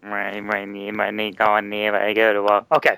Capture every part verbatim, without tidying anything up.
My my knee, my knee going near. I go to walk. Okay.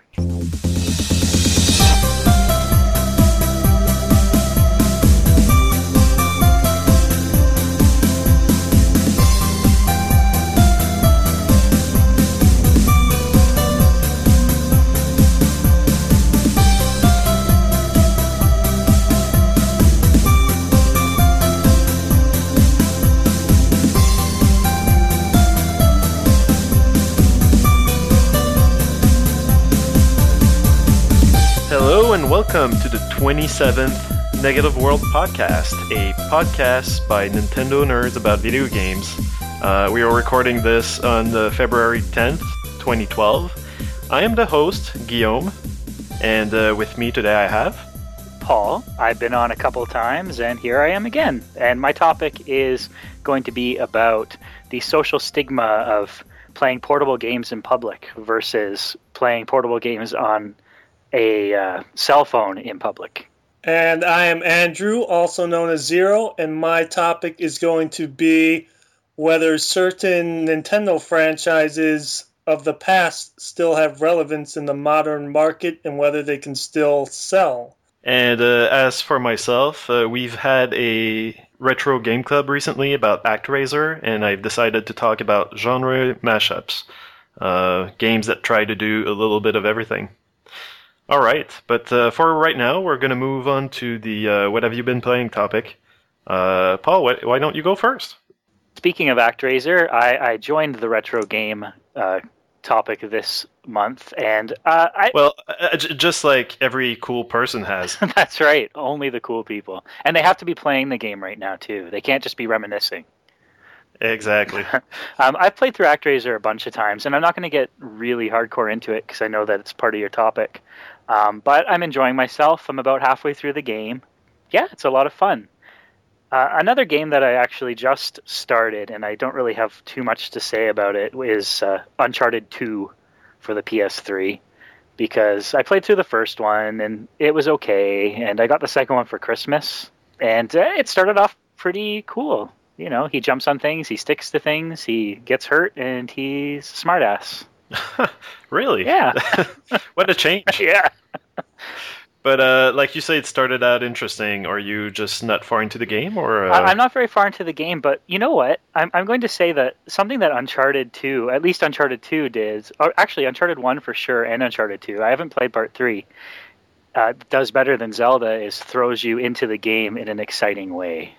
Hello and welcome to the twenty-seventh Negative World Podcast, a podcast by Nintendo nerds about video games. Uh, we are recording this on the February tenth, twenty twelve. I am the host, Guillaume, and uh, with me today I have... Paul. I've been on a couple times, and here I am again. And my topic is going to be about the social stigma of playing portable games in public versus playing portable games on a uh, cell phone in public. And I am Andrew, also known as Zero, and my topic is going to be whether certain Nintendo franchises of the past still have relevance in the modern market and whether they can still sell. And uh, as for myself, uh, we've had a retro game club recently about ActRaiser, and I've decided to talk about genre mashups, uh, games that try to do a little bit of everything. All right, but uh, for right now, we're going to move on to the uh, what have you been playing topic. Uh, Paul, why, why don't you go first? Speaking of ActRaiser, I, I joined the retro game uh, topic this month, and uh, I... Well, uh, j- just like every cool person has. That's right, only the cool people. And they have to be playing the game right now, too. They can't just be reminiscing. Exactly. um, I've played through ActRaiser a bunch of times, and I'm not going to get really hardcore into it because I know that it's part of your topic. Um, but I'm enjoying myself. I'm about halfway through the game. Yeah, it's a lot of fun. Uh, another game that I actually just started, and I don't really have too much to say about it, is uh, Uncharted two for the P S three. Because I played through the first one, and it was okay, and I got the second one for Christmas. And uh, it started off pretty cool. You know, he jumps on things, he sticks to things, he gets hurt, and he's a smartass. Really? Yeah. What a change. Yeah. But uh, like you say, it started out interesting. Are you just not far into the game, or? Uh... I- I'm not very far into the game, but you know what? I'm I'm going to say that something that Uncharted two, at least Uncharted two did, or actually Uncharted one for sure, and Uncharted two. I haven't played part three. Uh, does better than Zelda is throws you into the game in an exciting way.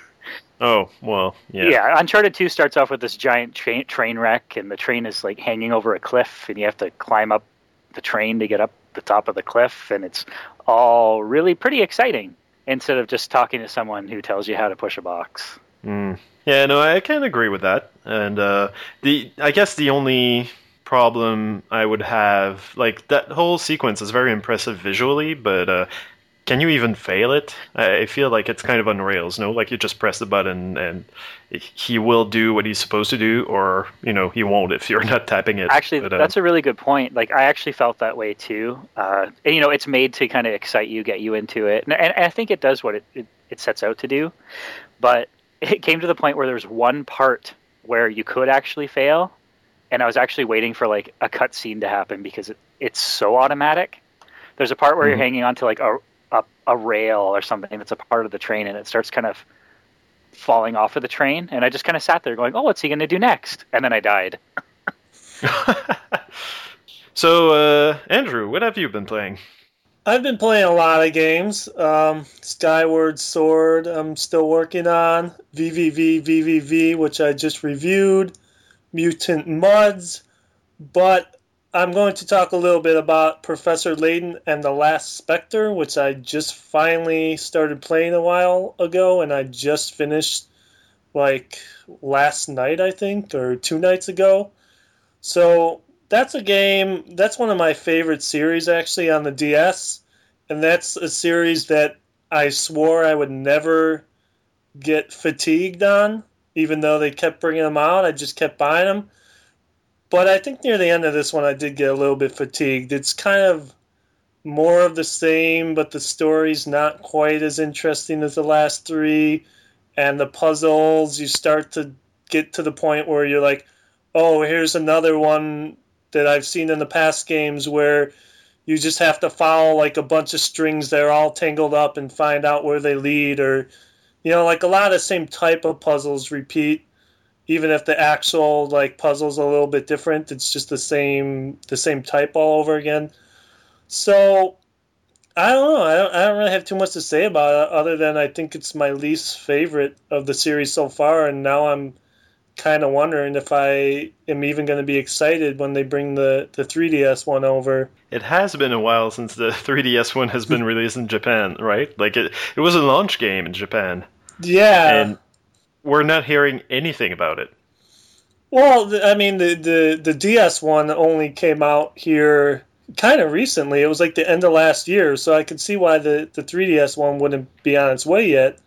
Oh, well, yeah. Yeah, Uncharted two starts off with this giant train train wreck, and the train is like hanging over a cliff, and you have to climb up the train to get up the top of the cliff, and it's all really pretty exciting instead of just talking to someone who tells you how to push a box. Mm. Yeah, no, I can agree with that. And uh, the I guess the only problem I would have, like, that whole sequence is very impressive visually, but uh, can you even fail it? I feel like it's kind of on rails, no? Like, you just press the button and he will do what he's supposed to do, or, you know, he won't if you're not tapping it. Actually, but, uh, that's a really good point. Like, I actually felt that way, too. Uh, and, you know, it's made to kind of excite you, get you into it. And, and I think it does what it, it, it sets out to do. But it came to the point where there was one part where you could actually fail, and I was actually waiting for, like, a cutscene to happen because it, it's so automatic. There's a part where mm-hmm. you're hanging onto, like, a... A, a rail or something that's a part of the train, and it starts kind of falling off of the train, and I just kind of sat there going, oh, what's he going to do next? And then I died. So, uh, Andrew, what have you been playing? I've been playing a lot of games. Um, Skyward Sword, I'm still working on. V V V, V V V, which I just reviewed. Mutant Mudds. But I'm going to talk a little bit about Professor Layton and the Last Spectre, which I just finally started playing a while ago, and I just finished, like, last night, I think, or two nights ago. So that's a game, that's one of my favorite series, actually, on the D S, and that's a series that I swore I would never get fatigued on, even though they kept bringing them out. I just kept buying them. But I think near the end of this one, I did get a little bit fatigued. It's kind of more of the same, but the story's not quite as interesting as the last three. And the puzzles, you start to get to the point where you're like, oh, here's another one that I've seen in the past games where you just have to follow like a bunch of strings that are all tangled up and find out where they lead, or you know, like a lot of the same type of puzzles repeat, even if the actual like puzzle's a little bit different. It's just the same the same type all over again. So I don't know. I don't, I don't really have too much to say about it other than I think it's my least favorite of the series so far, and now I'm kind of wondering if I am even going to be excited when they bring the, the three D S one over. It has been a while since the three D S one has been released in Japan, right? Like it, it was a launch game in Japan. Yeah. And we're not hearing anything about it. Well, I mean, the, the, the D S one only came out here kind of recently. It was like the end of last year, so I could see why the, the three D S one wouldn't be on its way yet.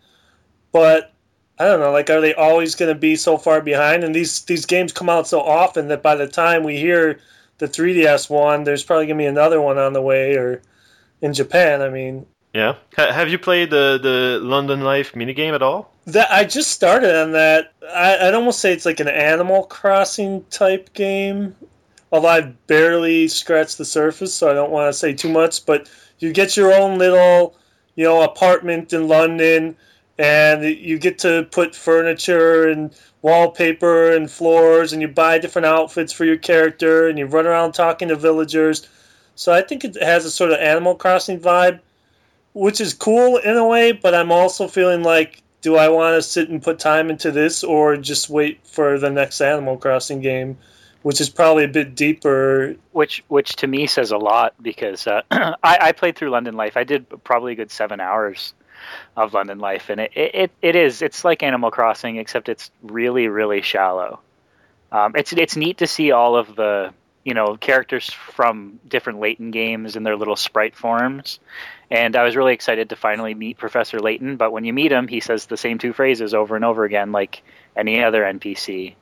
But I don't know, like, are they always going to be so far behind? And these, these games come out so often that by the time we hear the three D S one, there's probably going to be another one on the way, or in Japan, I mean. Yeah. H- have you played the, the London Life minigame at all? That I just started on that. I, I'd almost say it's like an Animal Crossing type game, although I've barely scratched the surface, so I don't want to say too much. But you get your own little, you know, apartment in London, and you get to put furniture and wallpaper and floors, and you buy different outfits for your character, and you run around talking to villagers. So I think it has a sort of Animal Crossing vibe, which is cool in a way, but I'm also feeling like, do I want to sit and put time into this or just wait for the next Animal Crossing game, which is probably a bit deeper? Which which to me says a lot, because uh, I, I played through London Life. I did probably a good seven hours of London Life, and it, it, it is. It's like Animal Crossing, except it's really, really shallow. Um, it's it's neat to see all of the, you know, characters from different Layton games in their little sprite forms. And I was really excited to finally meet Professor Layton, but when you meet him, he says the same two phrases over and over again, like any other N P C.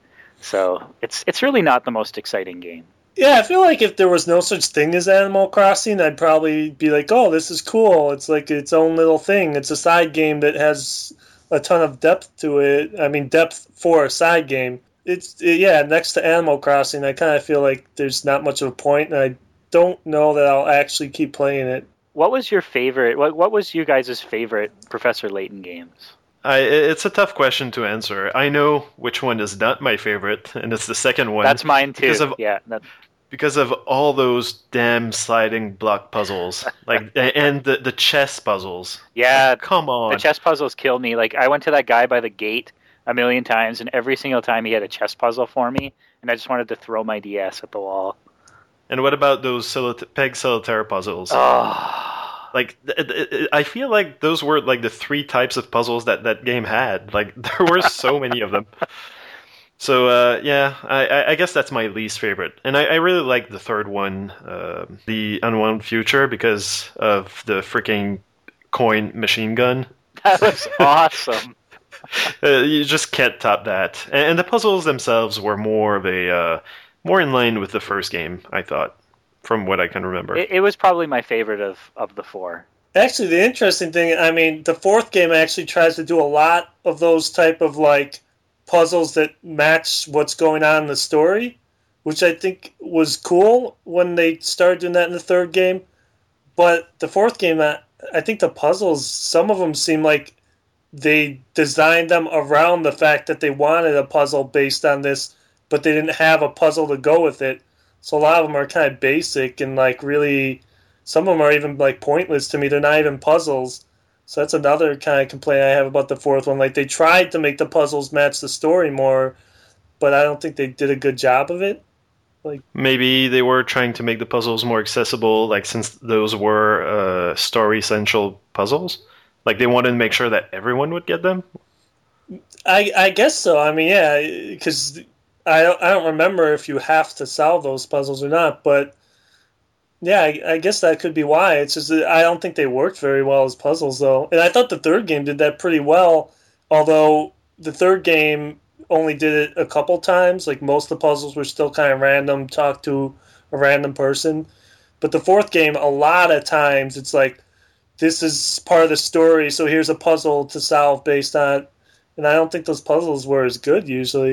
So it's it's really not the most exciting game. Yeah, I feel like if there was no such thing as Animal Crossing, I'd probably be like, oh, this is cool. It's like its own little thing. It's a side game that has a ton of depth to it. I mean, depth for a side game. It's yeah, next to Animal Crossing, I kind of feel like there's not much of a point, and I don't know that I'll actually keep playing it. What was your favorite? What What was you guys' favorite Professor Layton games? I, it's a tough question to answer. I know which one is not my favorite, and it's the second one. That's mine too. Because of, yeah, that... because of all those damn sliding block puzzles, like and the the chess puzzles. Yeah, like, come on. The chess puzzles kill me. Like I went to that guy by the gate a million times, and every single time he had a chess puzzle for me, and I just wanted to throw my D S at the wall. And what about those solita- peg solitaire puzzles? Oh. Like, I feel like those were like the three types of puzzles that that game had. Like, there were so many of them. So, uh, yeah, I, I guess that's my least favorite. And I, I really like the third one, uh, the Unwound Future, because of the freaking coin machine gun. That was awesome. uh, you just can't top that. And, and the puzzles themselves were more of a... Uh, more in line with the first game, I thought, from what I can remember. It, it was probably my favorite of, of the four. Actually, the interesting thing, I mean, the fourth game actually tries to do a lot of those type of, like, puzzles that match what's going on in the story, which I think was cool when they started doing that in the third game. But the fourth game, I think the puzzles, some of them seem like they designed them around the fact that they wanted a puzzle based on this, but they didn't have a puzzle to go with it. So a lot of them are kind of basic and like really, some of them are even like pointless to me. They're not even puzzles. So that's another kind of complaint I have about the fourth one. Like they tried to make the puzzles match the story more, but I don't think they did a good job of it. Like maybe they were trying to make the puzzles more accessible, like since those were uh, story essential puzzles. Like they wanted to make sure that everyone would get them. I I guess so. I mean, yeah, because I don't, I don't remember if you have to solve those puzzles or not, but yeah, I, I guess that could be why. It's just that I don't think they worked very well as puzzles, though. And I thought the third game did that pretty well, although the third game only did it a couple times. Like, most of the puzzles were still kind of random, talk to a random person. But the fourth game, a lot of times, it's like, this is part of the story, so here's a puzzle to solve based on it. And I don't think those puzzles were as good, usually.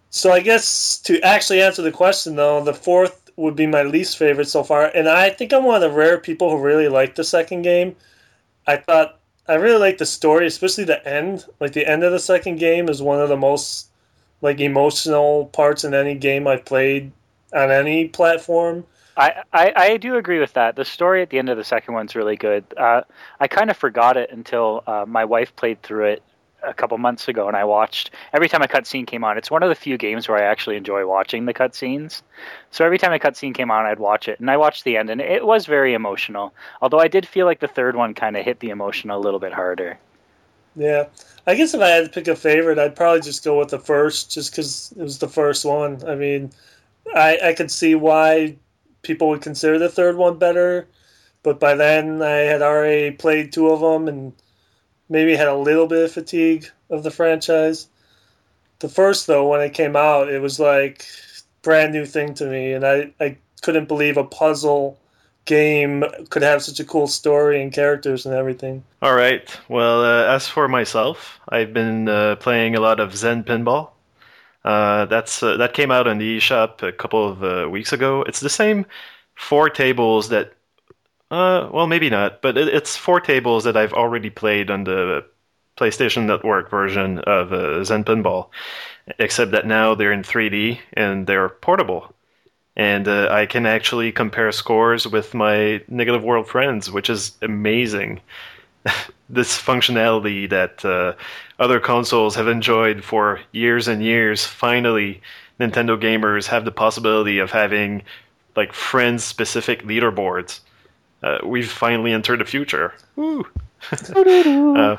So I guess to actually answer the question, though, the fourth would be my least favorite so far, and I think I'm one of the rare people who really like the second game. I thought I really liked the story, especially the end. Like the end of the second game is one of the most like emotional parts in any game I've played on any platform. I, I, I do agree with that. The story at the end of the second one's really good. Uh, I kind of forgot it until uh, my wife played through it a couple months ago, and I watched every time a cutscene came on. It's one of the few games where I actually enjoy watching the cutscenes. So every time a cutscene came on, I'd watch it, and I watched the end, and it was very emotional. Although I did feel like the third one kind of hit the emotion a little bit harder. Yeah, I guess if I had to pick a favorite, I'd probably just go with the first, just because it was the first one. I mean, I I could see why people would consider the third one better, but by then I had already played two of them and maybe had a little bit of fatigue of the franchise. The first, though, when it came out, it was like a brand new thing to me, and I, I couldn't believe a puzzle game could have such a cool story and characters and everything. All right. Well, uh, as for myself, I've been uh, playing a lot of Zen Pinball. Uh, that's uh, that came out on the eShop a couple of uh, weeks ago. It's the same four tables that Uh, well, maybe not, but it, it's four tables that I've already played on the PlayStation Network version of uh, Zen Pinball, except that now they're in three D and they're portable. And uh, I can actually compare scores with my Negative World friends, which is amazing. This functionality that uh, other consoles have enjoyed for years and years, finally, Nintendo gamers have the possibility of having like friend-specific leaderboards. Uh, we've finally entered the future. Woo! uh,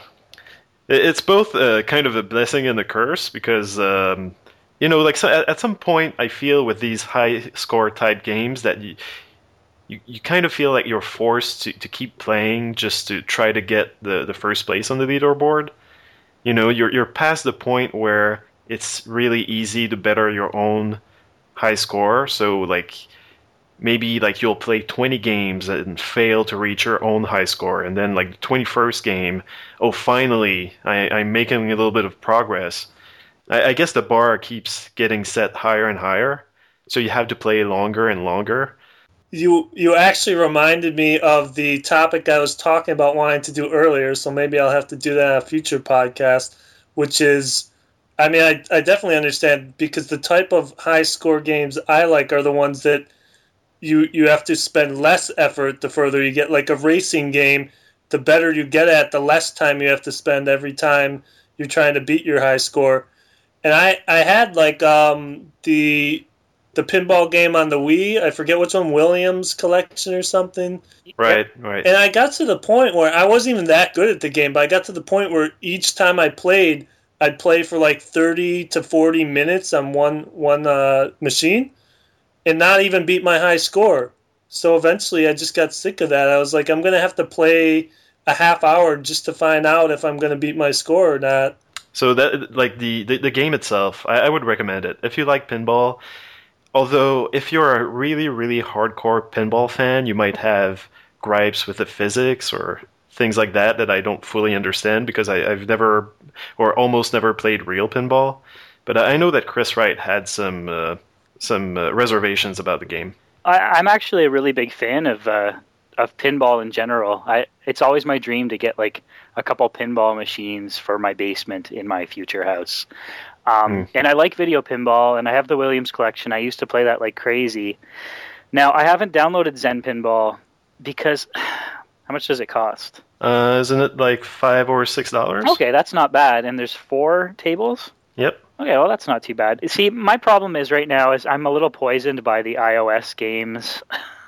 it's both uh, kind of a blessing and a curse because, um, you know, like so at, at some point, I feel with these high score type games that you, you, you kind of feel like you're forced to, to keep playing just to try to get the, the first place on the leaderboard. You know, you're you're past the point where it's really easy to better your own high score. So like. Maybe like you'll play twenty games and fail to reach your own high score, and then like the twenty-first game, oh finally, I, I'm making a little bit of progress. I, I guess the bar keeps getting set higher and higher, so you have to play longer and longer. You you actually reminded me of the topic I was talking about wanting to do earlier, so maybe I'll have to do that on a future podcast, which is, I mean, I, I definitely understand, because the type of high score games I like are the ones that You you have to spend less effort the further you get. Like a racing game, the better you get at, the less time you have to spend every time you're trying to beat your high score. And I, I had like um, the the pinball game on the Wii. I forget which one, Williams Collection or something. Right, right. And I got to the point where I wasn't even that good at the game, but I got to the point where each time I played, I'd play for like thirty to forty minutes on one one uh, machine. And not even beat my high score. So eventually I just got sick of that. I was like, I'm going to have to play a half hour just to find out if I'm going to beat my score or not. So that, like the, the, the game itself, I, I would recommend it. If you like pinball, although if you're a really, really hardcore pinball fan, you might have gripes with the physics or things like that that I don't fully understand because I, I've never or almost never played real pinball. But I know that Chris Wright had some... Uh, some uh, reservations about the game. I, I'm actually a really big fan of uh, of pinball in general. I it's always my dream to get like a couple pinball machines for my basement in my future house. Um, mm. And I like video pinball, and I have the Williams collection. I used to play that like crazy. Now I haven't downloaded Zen Pinball because how much does it cost? Uh, isn't it like five or six dollars? Okay, that's not bad. And there's four tables. Yep. Okay, well, that's not too bad. See, my problem is right now is I'm a little poisoned by the iOS games.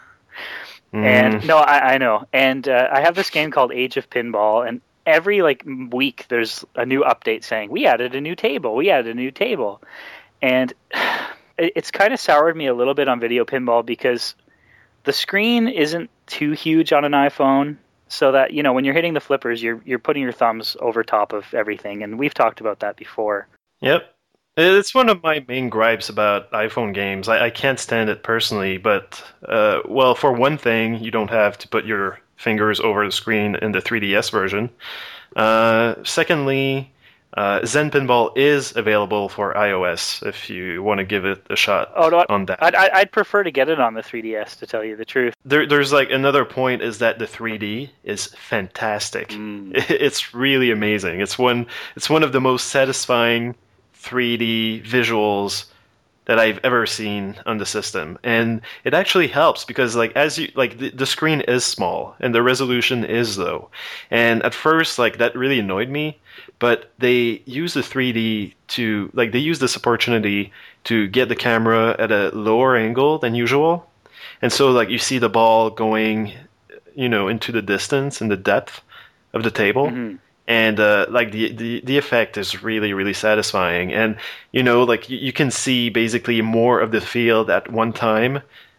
mm. And, no, I, I know. And uh, I have this game called Age of Pinball, and every, like, week there's a new update saying, we added a new table, we added a new table. And it, it's kind of soured me a little bit on video pinball because the screen isn't too huge on an iPhone, so that, you know, when you're hitting the flippers, you're you're putting your thumbs over top of everything, and we've talked about that before. Yep. It's one of my main gripes about iPhone games. I, I can't stand it personally, but, uh, well, for one thing, you don't have to put your fingers over the screen in the three D S version. Uh, secondly, Uh, Zen Pinball is available for iOS if you want to give it a shot Oh, no, on that. I'd, I'd prefer to get it on the three D S, to tell you the truth. There, there's like another point is that the three D is fantastic. Mm. It's really amazing. It's one, it's one of the most satisfying three D visuals that I've ever seen on the system, and it actually helps because like as you like the, the screen is small and the resolution is low, and at first like that really annoyed me, but they use the three D to like they use this opportunity to get the camera at a lower angle than usual, and so like you see the ball going, you know, into the distance and the depth of the table. Mm-hmm. And uh, like the, the the effect is really really satisfying, and you know like you, you can see basically more of the field at one time,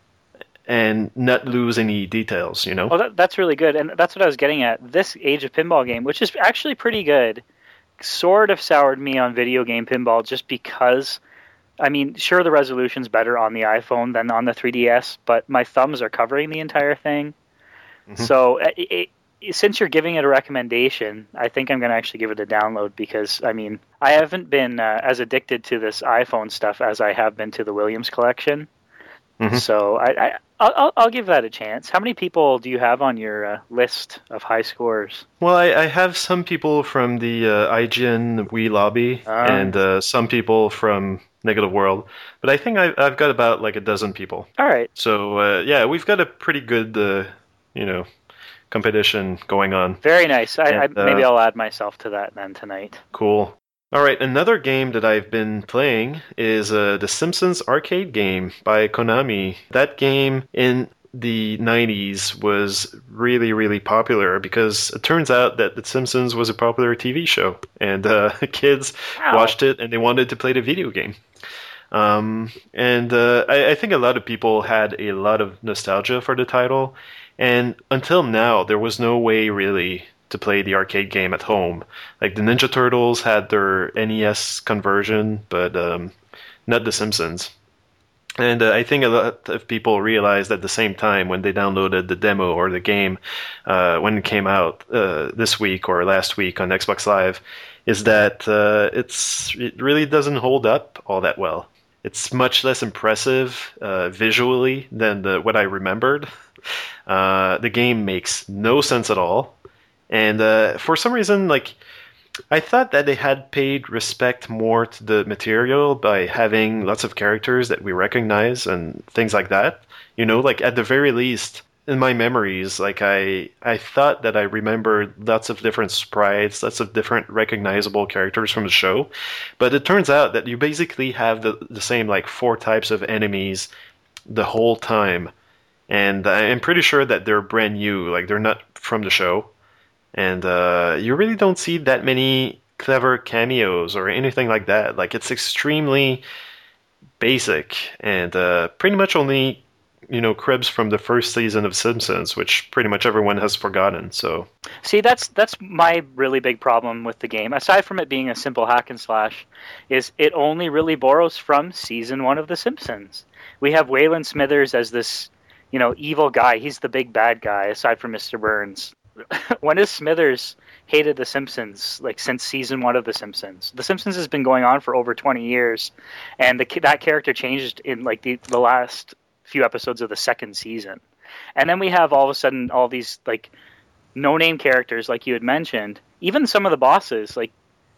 and not lose any details. You know. Oh, that, that's really good, and that's what I was getting at. This Age of Pinball game, which is actually pretty good, sort of soured me on video game pinball just because. I mean, sure, the resolution's better on the iPhone than on the three D S, but my thumbs are covering the entire thing, mm-hmm. so it, it, since you're giving it a recommendation, I think I'm going to actually give it a download because, I mean, I haven't been uh, as addicted to this iPhone stuff as I have been to the Williams collection. Mm-hmm. So I, I, I'll, I'll give that a chance. How many people do you have on your uh, list of high scores? Well, I, I have some people from the uh, I G N Wii lobby um, and uh, some people from Negative World, but I think I, I've got about like a dozen people. All right. So uh, yeah, we've got a pretty good, uh, you know, competition going on. Very nice. I, and, I, maybe uh, I'll add myself to that then tonight. Cool. All right, another game that I've been playing is uh, the Simpsons arcade game by Konami. That game in the nineties was really, really popular because it turns out that The Simpsons was a popular T V show, and uh, kids wow. watched it and they wanted to play the video game. Um, and uh, I, I think a lot of people had a lot of nostalgia for the title. And until now, there was no way really to play the arcade game at home. Like the Ninja Turtles had their N E S conversion, but um, not the Simpsons. And uh, I think a lot of people realized at the same time when they downloaded the demo or the game uh, when it came out uh, this week or last week on Xbox Live, is that uh, it's it really doesn't hold up all that well. It's much less impressive uh, visually than the, what I remembered. Uh, the game makes no sense at all, and uh, for some reason, like I thought that they had paid respect more to the material by having lots of characters that we recognize and things like that. You know, like at the very least, in my memories, like I, I thought that I remembered lots of different sprites, lots of different recognizable characters from the show, but it turns out that you basically have the the same like four types of enemies the whole time. And I'm pretty sure that they're brand new, like they're not from the show. And uh, you really don't see that many clever cameos or anything like that. Like it's extremely basic and uh, pretty much only, you know, cribs from the first season of Simpsons, which pretty much everyone has forgotten. So see, that's that's my really big problem with the game. Aside from it being a simple hack and slash, is it only really borrows from season one of The Simpsons. We have Waylon Smithers as this, you know, evil guy. He's the big bad guy, aside from Mister Burns. When has Smithers hated The Simpsons? Like since season one of The Simpsons. The Simpsons has been going on for over twenty years, and the, that character changed in like the, the last few episodes of the second season. And then we have all of a sudden all these like no-name characters, like you had mentioned. Even some of the bosses, like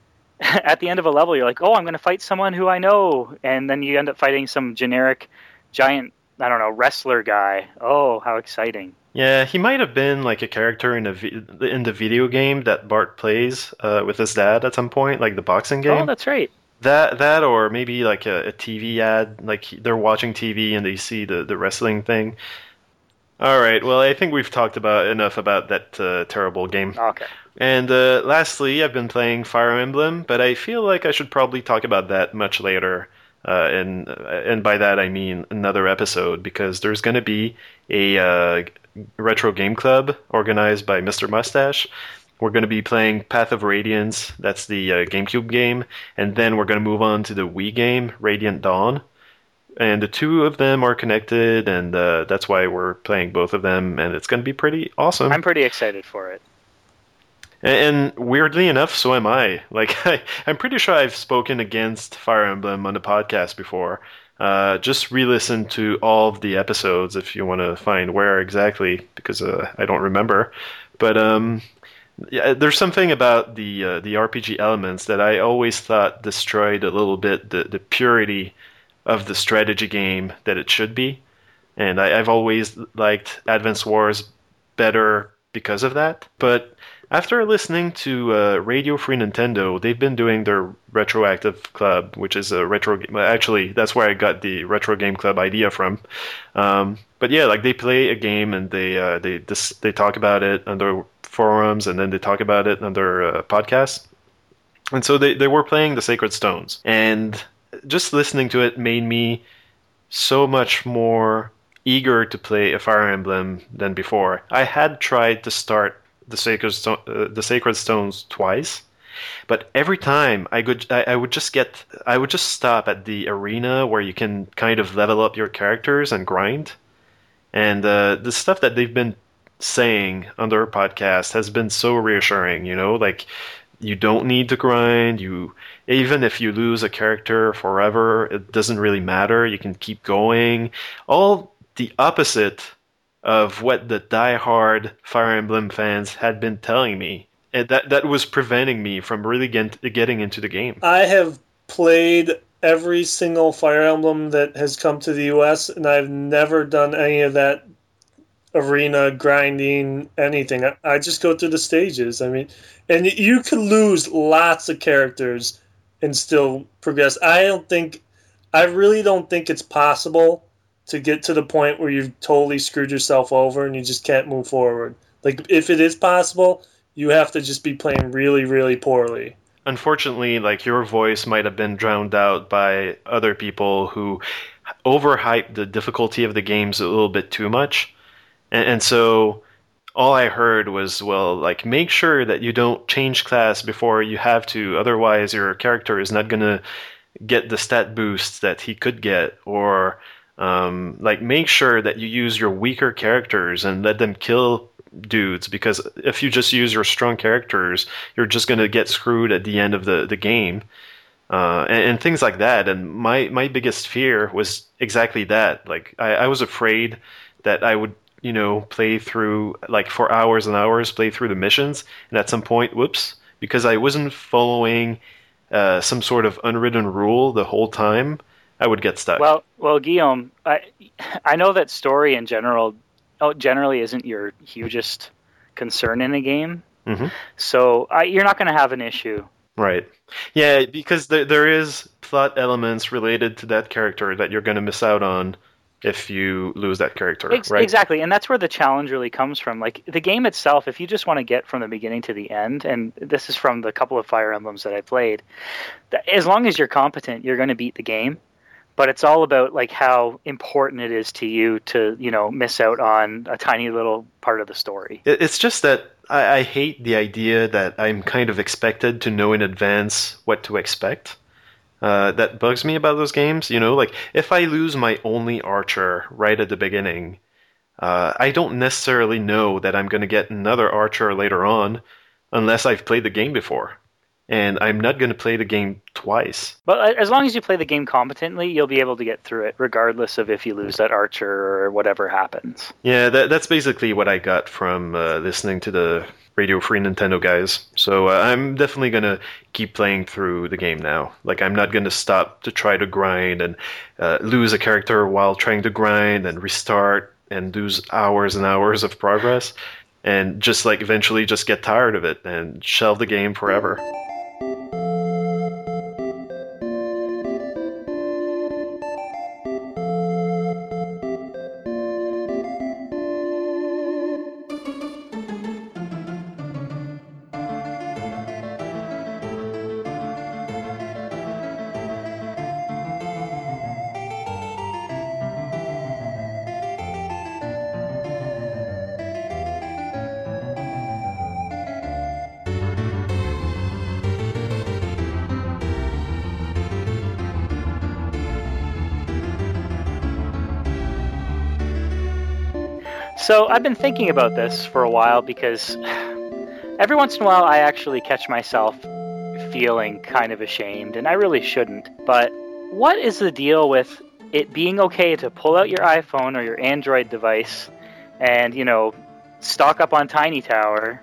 at the end of a level, you're like, oh, I'm going to fight someone who I know, and then you end up fighting some generic giant, I don't know, wrestler guy. Oh, how exciting. Yeah, he might have been like a character in a vi- in the video game that Bart plays uh, with his dad at some point, like the boxing game. Oh, that's right. That that or maybe like a, a T V ad, like they're watching T V and they see the, the wrestling thing. All right, well, I think we've talked about enough about that uh, terrible game. Okay. And uh, lastly, I've been playing Fire Emblem, but I feel like I should probably talk about that much later. Uh, and and by that I mean another episode, because there's going to be a uh, retro game club organized by Mister Mustache. We're going to be playing Path of Radiance, that's the uh, GameCube game, and then we're going to move on to the Wii game, Radiant Dawn. And the two of them are connected, and uh, that's why we're playing both of them, and it's going to be pretty awesome. I'm pretty excited for it. And, and weirdly enough, so am I. Like, I, I'm pretty sure I've spoken against Fire Emblem on the podcast before. Uh, just re-listen to all of the episodes if you want to find where exactly, because uh, I don't remember. But um, yeah, there's something about the uh, the R P G elements that I always thought destroyed a little bit the, the purity of the strategy game that it should be. And I, I've always liked Advance Wars better because of that. But after listening to uh, Radio Free Nintendo, they've been doing their Retroactive Club, which is a retro game. Actually, that's where I got the Retro Game Club idea from. Um, but yeah, like they play a game and they uh, they this, they talk about it on their forums, and then they talk about it on their uh, podcasts. And so they, they were playing the Sacred Stones. And just listening to it made me so much more eager to play a Fire Emblem than before. I had tried to start the Sacred Stone, uh, the Sacred Stones twice, but every time I could, I, I would just get, I would just stop at the arena where you can kind of level up your characters and grind. And uh, the stuff that they've been saying on their podcast has been so reassuring. You know, like you don't need to grind. You even if you lose a character forever, it doesn't really matter. You can keep going. All the opposite of what the die-hard Fire Emblem fans had been telling me. And that that was preventing me from really get, getting into the game. I have played every single Fire Emblem that has come to the U S, and I've never done any of that arena grinding, anything. I, I just go through the stages. I mean, and you could lose lots of characters and still progress. I don't think, I really don't think it's possible to get to the point where you've totally screwed yourself over and you just can't move forward. Like, if it is possible, you have to just be playing really, really poorly. Unfortunately, like, your voice might have been drowned out by other people who overhyped the difficulty of the games a little bit too much. And, and so all I heard was, well, like, make sure that you don't change class before you have to, otherwise your character is not going to get the stat boosts that he could get, or Um, like, make sure that you use your weaker characters and let them kill dudes, because if you just use your strong characters, you're just going to get screwed at the end of the, the game. Uh, and, and things like that. And my, my biggest fear was exactly that. Like, I, I was afraid that I would, you know, play through, like, for hours and hours, play through the missions, and at some point, whoops, because I wasn't following uh, some sort of unwritten rule the whole time, I would get stuck. Well, well, Guillaume, I I know that story in general generally isn't your hugest concern in a game, mm-hmm. so I, you're not going to have an issue. Right. Yeah, because there there is plot elements related to that character that you're going to miss out on if you lose that character, Ex- right? Exactly, and that's where the challenge really comes from. Like, the game itself, if you just want to get from the beginning to the end, and this is from the couple of Fire Emblems that I played, as long as you're competent, you're going to beat the game. But it's all about, like, how important it is to you to, you know, miss out on a tiny little part of the story. It's just that I, I hate the idea that I'm kind of expected to know in advance what to expect. Uh, that bugs me about those games. You know, like, if I lose my only archer right at the beginning, uh, I don't necessarily know that I'm going to get another archer later on unless I've played the game before. And I'm not going to play the game twice. But as long as you play the game competently, you'll be able to get through it, regardless of if you lose that archer or whatever happens. Yeah, that, that's basically what I got from uh, listening to the Radio Free Nintendo guys. So uh, I'm definitely going to keep playing through the game now. Like, I'm not going to stop to try to grind and uh, lose a character while trying to grind and restart and lose hours and hours of progress. And just, like, eventually just get tired of it and shelve the game forever. So I've been thinking about this for a while because Every once in a while, I actually catch myself feeling kind of ashamed, and I really shouldn't. But what is the deal with it being okay to pull out your iPhone or your Android device and, you know, stock up on Tiny Tower,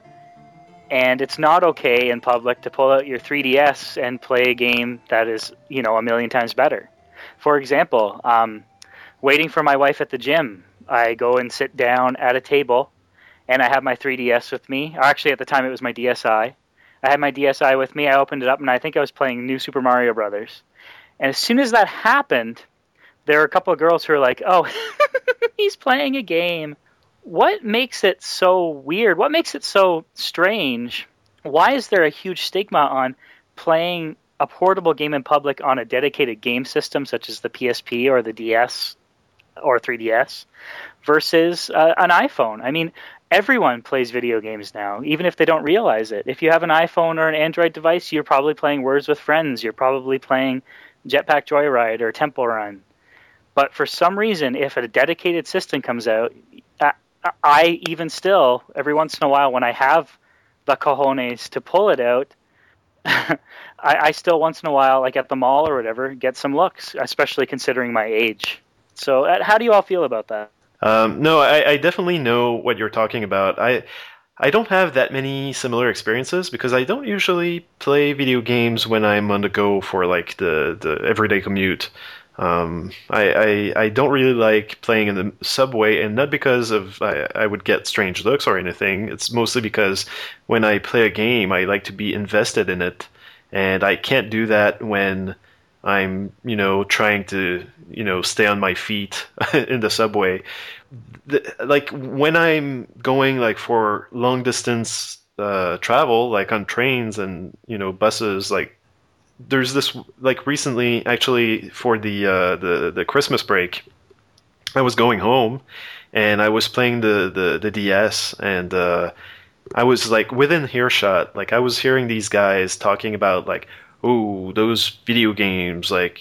and it's not okay in public to pull out your three D S and play a game that is, you know, a million times better? For example, um, waiting for my wife at the gym, I go and sit down at a table, and I have my three D S with me. Or actually, at the time, it was my D S I. I had my D S I with me. I opened it up, and I think I was playing New Super Mario Brothers. And as soon as that happened, there were a couple of girls who were like, oh, he's playing a game. What makes it so weird? What makes it so strange? Why is there a huge stigma on playing a portable game in public on a dedicated game system, such as the P S P or the D S or three D S, versus uh, an iPhone? I mean, everyone plays video games now, even if they don't realize it. If you have an iPhone or an Android device, you're probably playing Words with Friends. You're probably playing Jetpack Joyride or Temple Run. But for some reason, if a dedicated system comes out, I, I even still, every once in a while, when I have the cojones to pull it out, I, I still once in a while, like at the mall or whatever, get some looks, especially considering my age. So uh, how do you all feel about that? Um, no, I, I definitely know what you're talking about. I I don't have that many similar experiences because I don't usually play video games when I'm on the go for like the, the everyday commute. Um, I, I I don't really like playing in the subway, and not because of I, I would get strange looks or anything. It's mostly because when I play a game, I like to be invested in it, and I can't do that when I'm, you know, trying to, you know, stay on my feet in the subway. The, like when I'm going like for long distance uh, travel, like on trains and, you know, buses, like there's this, like recently actually for the uh, the the Christmas break, I was going home and I was playing the the, the D S, and uh, I was like within earshot, like I was hearing these guys talking about like, oh, those video games, like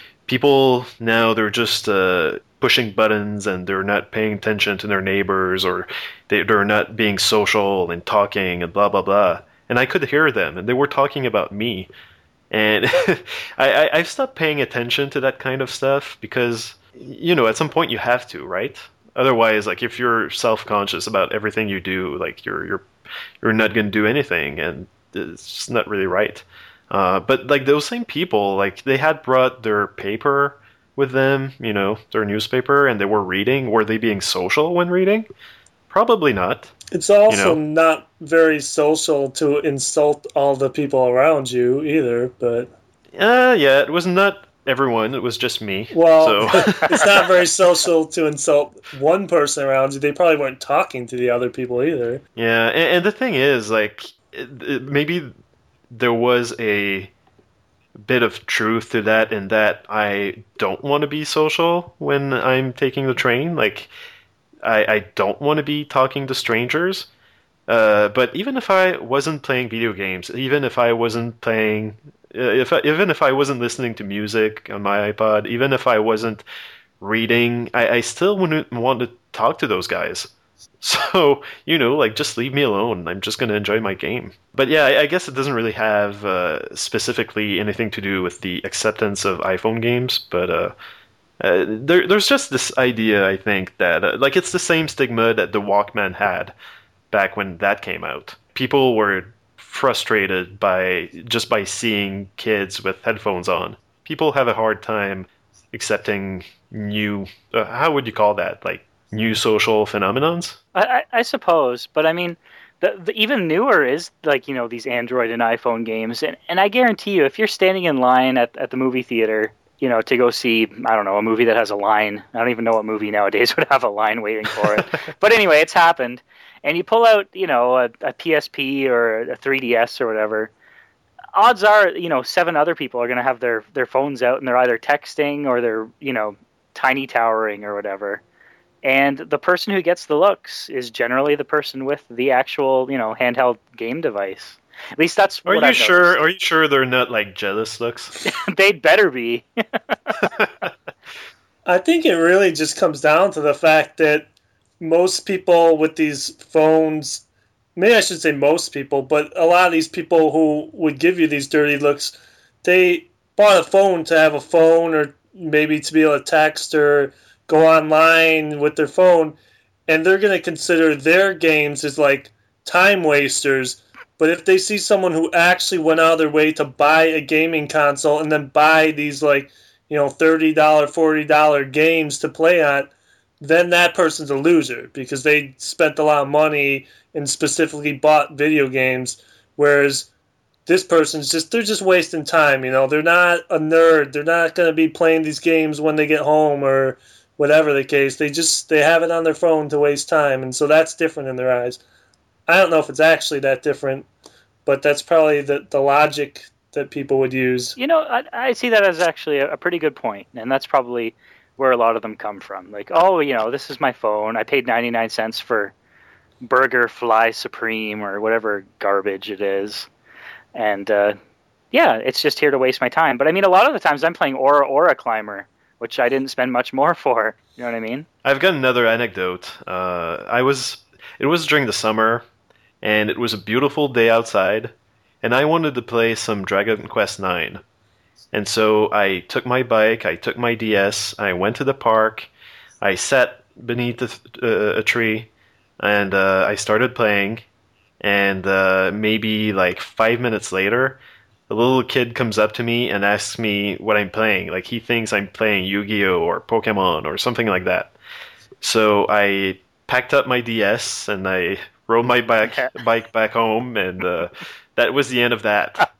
people now they're just uh, pushing buttons and they're not paying attention to their neighbors, or they, they're not being social and talking and blah, blah, blah. And I could hear them, and they were talking about me. And I, I, I've stopped paying attention to that kind of stuff because, you know, at some point you have to, right? Otherwise, like if you're self-conscious about everything you do, like you're you're you're not going to do anything, and it's just not really right. Uh, but like those same people, like they had brought their paper with them, you know, their newspaper, and they were reading. Were they being social when reading? Probably not. It's also you know? not very social to insult all the people around you either, but... Uh, yeah, it was not everyone, it was just me. Well, so. It's not very social to insult one person around you. They probably weren't talking to the other people either. Yeah, and, and the thing is, like, it, it, maybe there was a bit of truth to that, in that I don't want to be social when I'm taking the train. Like, I, I don't want to be talking to strangers. Uh, but even if I wasn't playing video games, even if I wasn't playing, uh, if I, even if I wasn't listening to music on my iPod, even if I wasn't reading, I, I still wouldn't want to talk to those guys. So, you know, like, just leave me alone. I'm just going to enjoy my game. But yeah, I, I guess it doesn't really have uh, specifically anything to do with the acceptance of iPhone games, but uh, uh, there, there's just this idea, I think, that, uh, like, it's the same stigma that the Walkman had back when that came out. People were frustrated by just by seeing kids with headphones on. People have a hard time accepting new, uh, how would you call that, like, new social phenomenons? I, I, I suppose, but I mean, the, the even newer is like, you know, these Android and iPhone games, and, and I guarantee you, if you're standing in line at, at the movie theater, you know, to go see, I don't know, a movie that has a line. I don't even know what movie nowadays would have a line waiting for it. But anyway, it's happened. And you pull out, you know, a, a P S P or a three D S or whatever. Odds are, you know, seven other people are going to have their, their phones out, and they're either texting or they're, you know, tiny towering or whatever. And the person who gets the looks is generally the person with the actual, you know, handheld game device. At least that's are what you I've sure? noticed. Are you sure they're not like jealous looks? They'd better be. I think it really just comes down to the fact that most people with these phones maybe I should say most people, but a lot of these people who would give you these dirty looks, they bought a phone to have a phone or maybe to be able to text or go online with their phone, and they're going to consider their games as like time wasters. But if they see someone who actually went out of their way to buy a gaming console and then buy these like, you know, thirty dollars, forty dollars games to play on, then that person's a loser because they spent a lot of money and specifically bought video games, whereas this person's just, they're just wasting time, you know. They're not a nerd. They're not going to be playing these games when they get home or whatever the case. They just, they have it on their phone to waste time, and so that's different in their eyes. I don't know if it's actually that different, but that's probably the, the logic that people would use. You know, I, I see that as actually a, a pretty good point, and that's probably where a lot of them come from. Like, oh, you know, this is my phone. I paid ninety-nine cents for Burger Fly Supreme or whatever garbage it is. And, uh, yeah, it's just here to waste my time. But, I mean, a lot of the times I'm playing Aura Aura Climber, which I didn't spend much more for. You know what I mean? I've got another anecdote. Uh, I was... It was during the summer, and it was a beautiful day outside, and I wanted to play some Dragon Quest nine. And so I took my bike, I took my D S, I went to the park, I sat beneath a, uh, a tree, and uh, I started playing, and uh, maybe like five minutes later, a little kid comes up to me and asks me what I'm playing. Like, he thinks I'm playing Yu-Gi-Oh! Or Pokemon or something like that. So I packed up my D S and I rode my bike, bike back home, and uh, that was the end of that.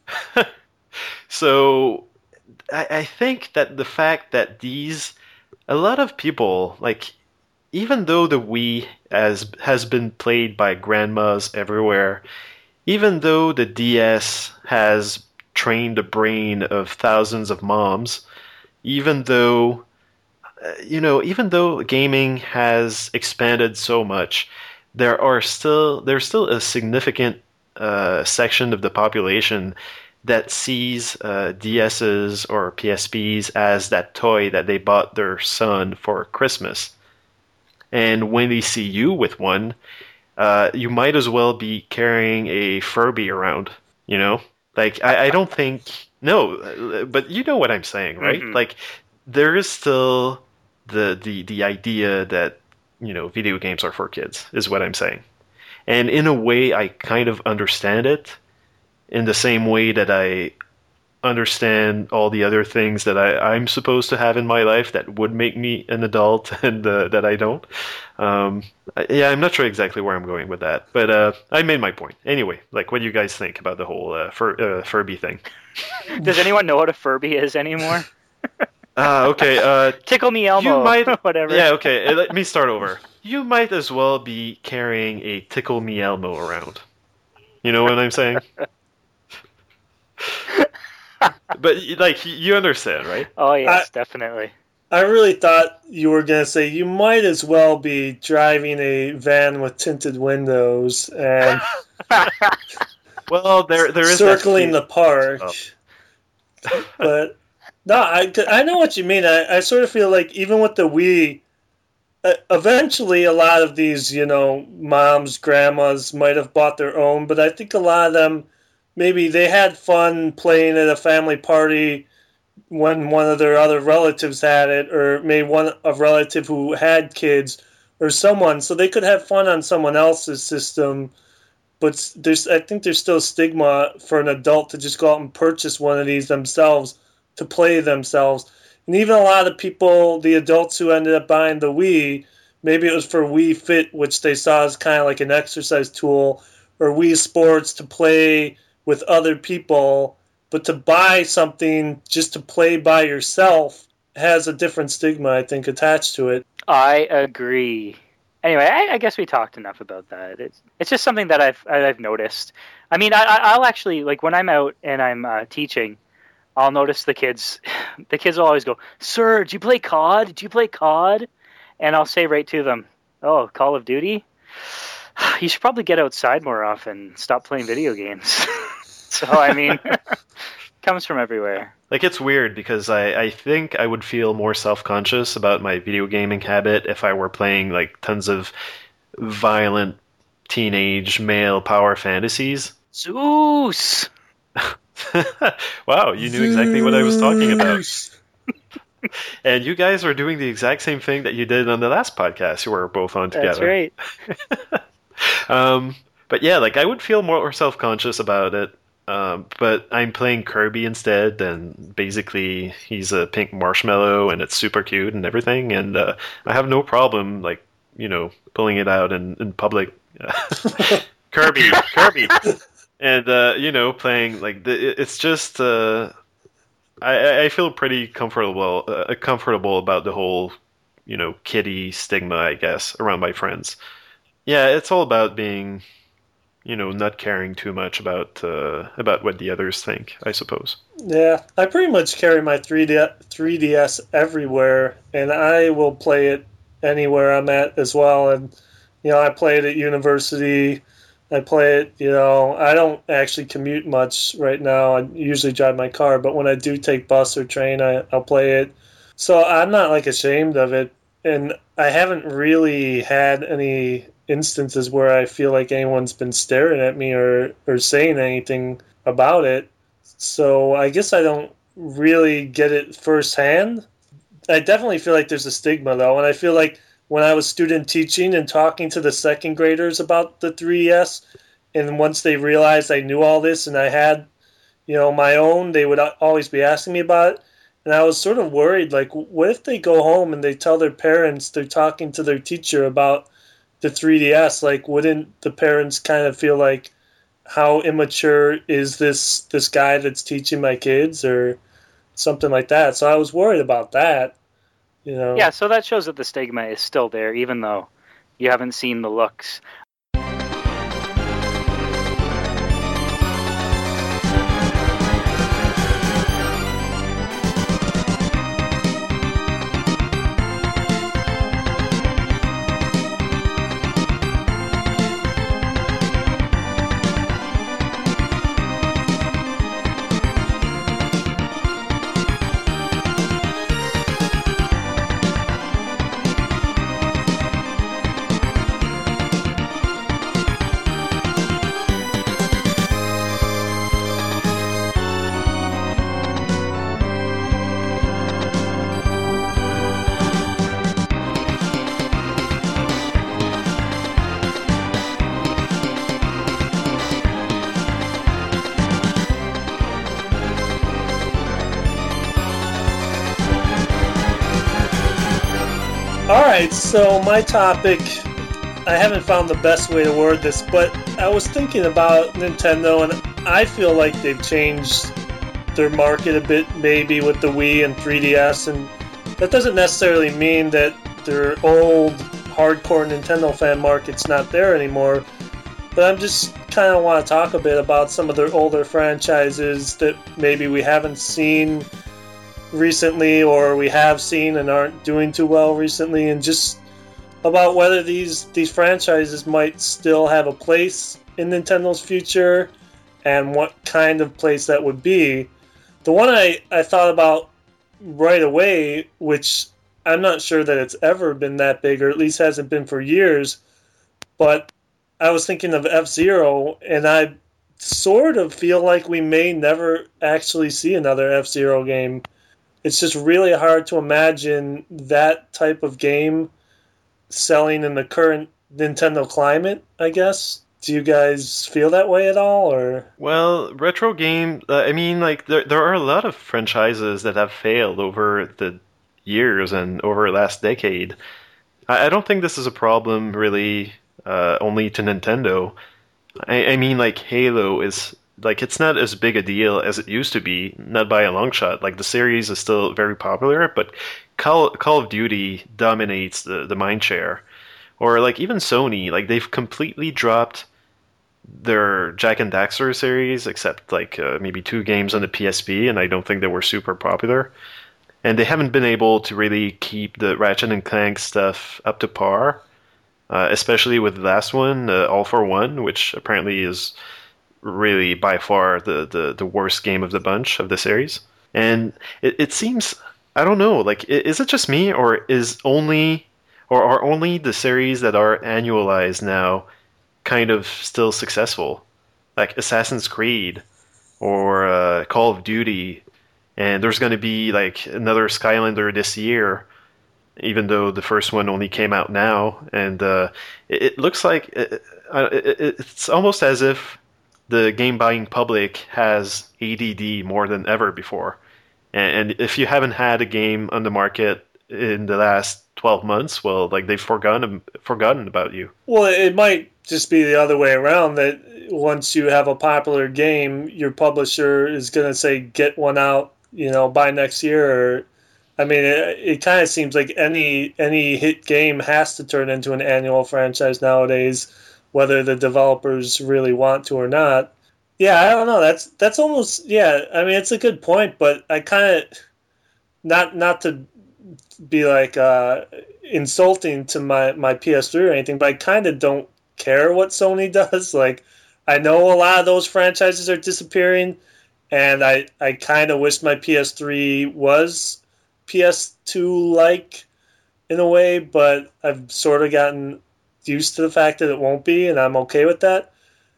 So I, I think that the fact that these, a lot of people, like, even though the Wii has, has been played by grandmas everywhere, even though the D S has trained the brain of thousands of moms, even though, uh, you know, even though gaming has expanded so much, there are still there's still a significant uh, section of the population that sees uh, D S's or P S Ps as that toy that they bought their son for Christmas. And when they see you with one, uh, you might as well be carrying a Furby around, you know? Like, I, I don't think... No, but you know what I'm saying, right? Mm-hmm. Like, there is still the, the, the idea that, you know, video games are for kids, is what I'm saying. And in a way, I kind of understand it, in the same way that I understand all the other things that I, I'm supposed to have in my life that would make me an adult and uh, that I don't. Um, yeah, I'm not sure exactly where I'm going with that, but uh, I made my point. Anyway, like, what do you guys think about the whole uh, Fur, uh, Furby thing? Does anyone know what a Furby is anymore? Ah, uh, okay. Uh, Tickle me Elmo, you might, whatever. Yeah, okay, let me start over. You might as well be carrying a Tickle Me Elmo around. You know what I'm saying? But, like, you understand, right? Oh, yes, I, definitely. I really thought you were going to say you might as well be driving a van with tinted windows and well, there there is circling the park. Oh. But, no, I, I know what you mean. I, I sort of feel like even with the Wii, uh, eventually a lot of these, you know, moms, grandmas might have bought their own, but I think a lot of them, maybe they had fun playing at a family party when one of their other relatives had it, or maybe one a relative who had kids or someone, so they could have fun on someone else's system. But there's, I think there's still stigma for an adult to just go out and purchase one of these themselves to play themselves. And even a lot of people, the adults who ended up buying the Wii, maybe it was for Wii Fit, which they saw as kind of like an exercise tool, or Wii Sports to play with other people, but to buy something just to play by yourself has a different stigma, I think, attached to it. I agree. Anyway, I, I guess we talked enough about that. It's it's just something that I've I've noticed. I mean, I, I'll actually, like, when I'm out and I'm uh, teaching, I'll notice the kids. The kids will always go, "Sir, do you play C O D? Do you play C O D?" And I'll say right to them, "Oh, Call of Duty? You should probably get outside more often. Stop playing video games." So, I mean, comes from everywhere. Like, it's weird because I, I think I would feel more self-conscious about my video gaming habit if I were playing, like, tons of violent teenage male power fantasies. Zeus! Wow, you knew exactly what I was talking about. And you guys are doing the exact same thing that you did on the last podcast you were both on together. That's right. um, but yeah, like I would feel more self-conscious about it. Um, but I'm playing Kirby instead, and basically he's a pink marshmallow, and it's super cute and everything. And uh, I have no problem, like, you know, pulling it out in, in public. Kirby, Kirby, and uh, you know, playing like the, it's just. Uh, I, I feel pretty comfortable uh, comfortable about the whole, you know, kitty stigma, I guess, around my friends. Yeah, it's all about being, you know, not caring too much about uh, about what the others think, I suppose. Yeah, I pretty much carry my three D S everywhere, and I will play it anywhere I'm at as well. And, you know, I play it at university. I play it, you know, I don't actually commute much right now. I usually drive my car, but when I do take bus or train, I, I'll play it. So I'm not, like, ashamed of it. And I haven't really had any instances where I feel like anyone's been staring at me or, or saying anything about it. So I guess I don't really get it firsthand. I definitely feel like there's a stigma, though, and I feel like when I was student teaching and talking to the second graders about the three D S, and once they realized I knew all this and I had, you know, my own, they would always be asking me about it. And I was sort of worried, like, what if they go home and they tell their parents they're talking to their teacher about the three D S? Like, wouldn't the parents kind of feel like, how immature is this this guy that's teaching my kids, or something like that? So I was worried about that. You know? Yeah, so that shows that the stigma is still there, even though you haven't seen the looks. Alright, so my topic, I haven't found the best way to word this, but I was thinking about Nintendo, and I feel like they've changed their market a bit, maybe with the Wii and three D S, and that doesn't necessarily mean that their old, hardcore Nintendo fan market's not there anymore, but I'm just kind of want to talk a bit about some of their older franchises that maybe we haven't seen recently, or we have seen and aren't doing too well recently, and just about whether these these franchises might still have a place in Nintendo's future and what kind of place that would be. The one I, I thought about right away, which I'm not sure that it's ever been that big, or at least hasn't been for years, but I was thinking of F-Zero, and I sort of feel like we may never actually see another F-Zero game. It's just really hard to imagine that type of game selling in the current Nintendo climate, I guess. Do you guys feel that way at all, or? Well, retro game, uh, I mean, like, there there are a lot of franchises that have failed over the years and over the last decade. I, I don't think this is a problem, really, uh, only to Nintendo. I, I mean, like, Halo is... Like, it's not as big a deal as it used to be, not by a long shot. Like, the series is still very popular, but Call, Call of Duty dominates the, the mind share. Or, like, even Sony, like, they've completely dropped their Jak and Daxter series, except, like, uh, maybe two games on the P S P, and I don't think they were super popular. And they haven't been able to really keep the Ratchet and Clank stuff up to par, uh, especially with the last one, uh, All for One, which apparently is... really by far the, the, the worst game of the bunch of the series. And it, it seems, I don't know, like, is it just me, or is only, or are only the series that are annualized now kind of still successful, like Assassin's Creed or uh, Call of Duty, and there's going to be like another Skylander this year, even though the first one only came out now, and uh, it, it looks like it, it, it's almost as if the game buying public has A D D more than ever before. And, and if you haven't had a game on the market in the last twelve months, well, like they've forgotten forgotten about you. Well, it might just be the other way around, that once you have a popular game, your publisher is going to say, get one out, you know, by next year. Or, I mean, it, it kind of seems like any any hit game has to turn into an annual franchise nowadays, whether the developers really want to or not. Yeah, I don't know. That's that's almost, yeah, I mean, it's a good point, but I kind of, not not to be like uh, insulting to my, my P S three or anything, but I kind of don't care what Sony does. Like, I know a lot of those franchises are disappearing, and I, I kind of wish my P S three was P S two-like in a way, but I've sort of gotten used to the fact that it won't be, and I'm okay with that.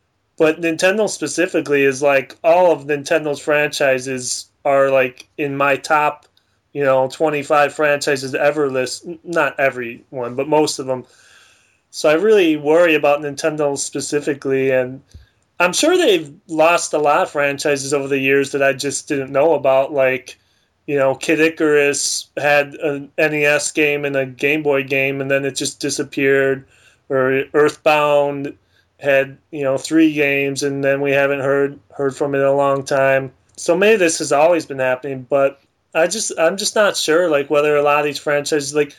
But Nintendo specifically is like, all of Nintendo's franchises are like in my top, you know, twenty-five franchises ever list. Not every one, but most of them. So I really worry about Nintendo specifically, and I'm sure they've lost a lot of franchises over the years that I just didn't know about. Like, you know, Kid Icarus had an N E S game and a Game Boy game, and then it just disappeared. Or Earthbound had, you know, three games, and then we haven't heard heard from it in a long time. So maybe this has always been happening, but I just I'm just not sure, like, whether a lot of these franchises, like,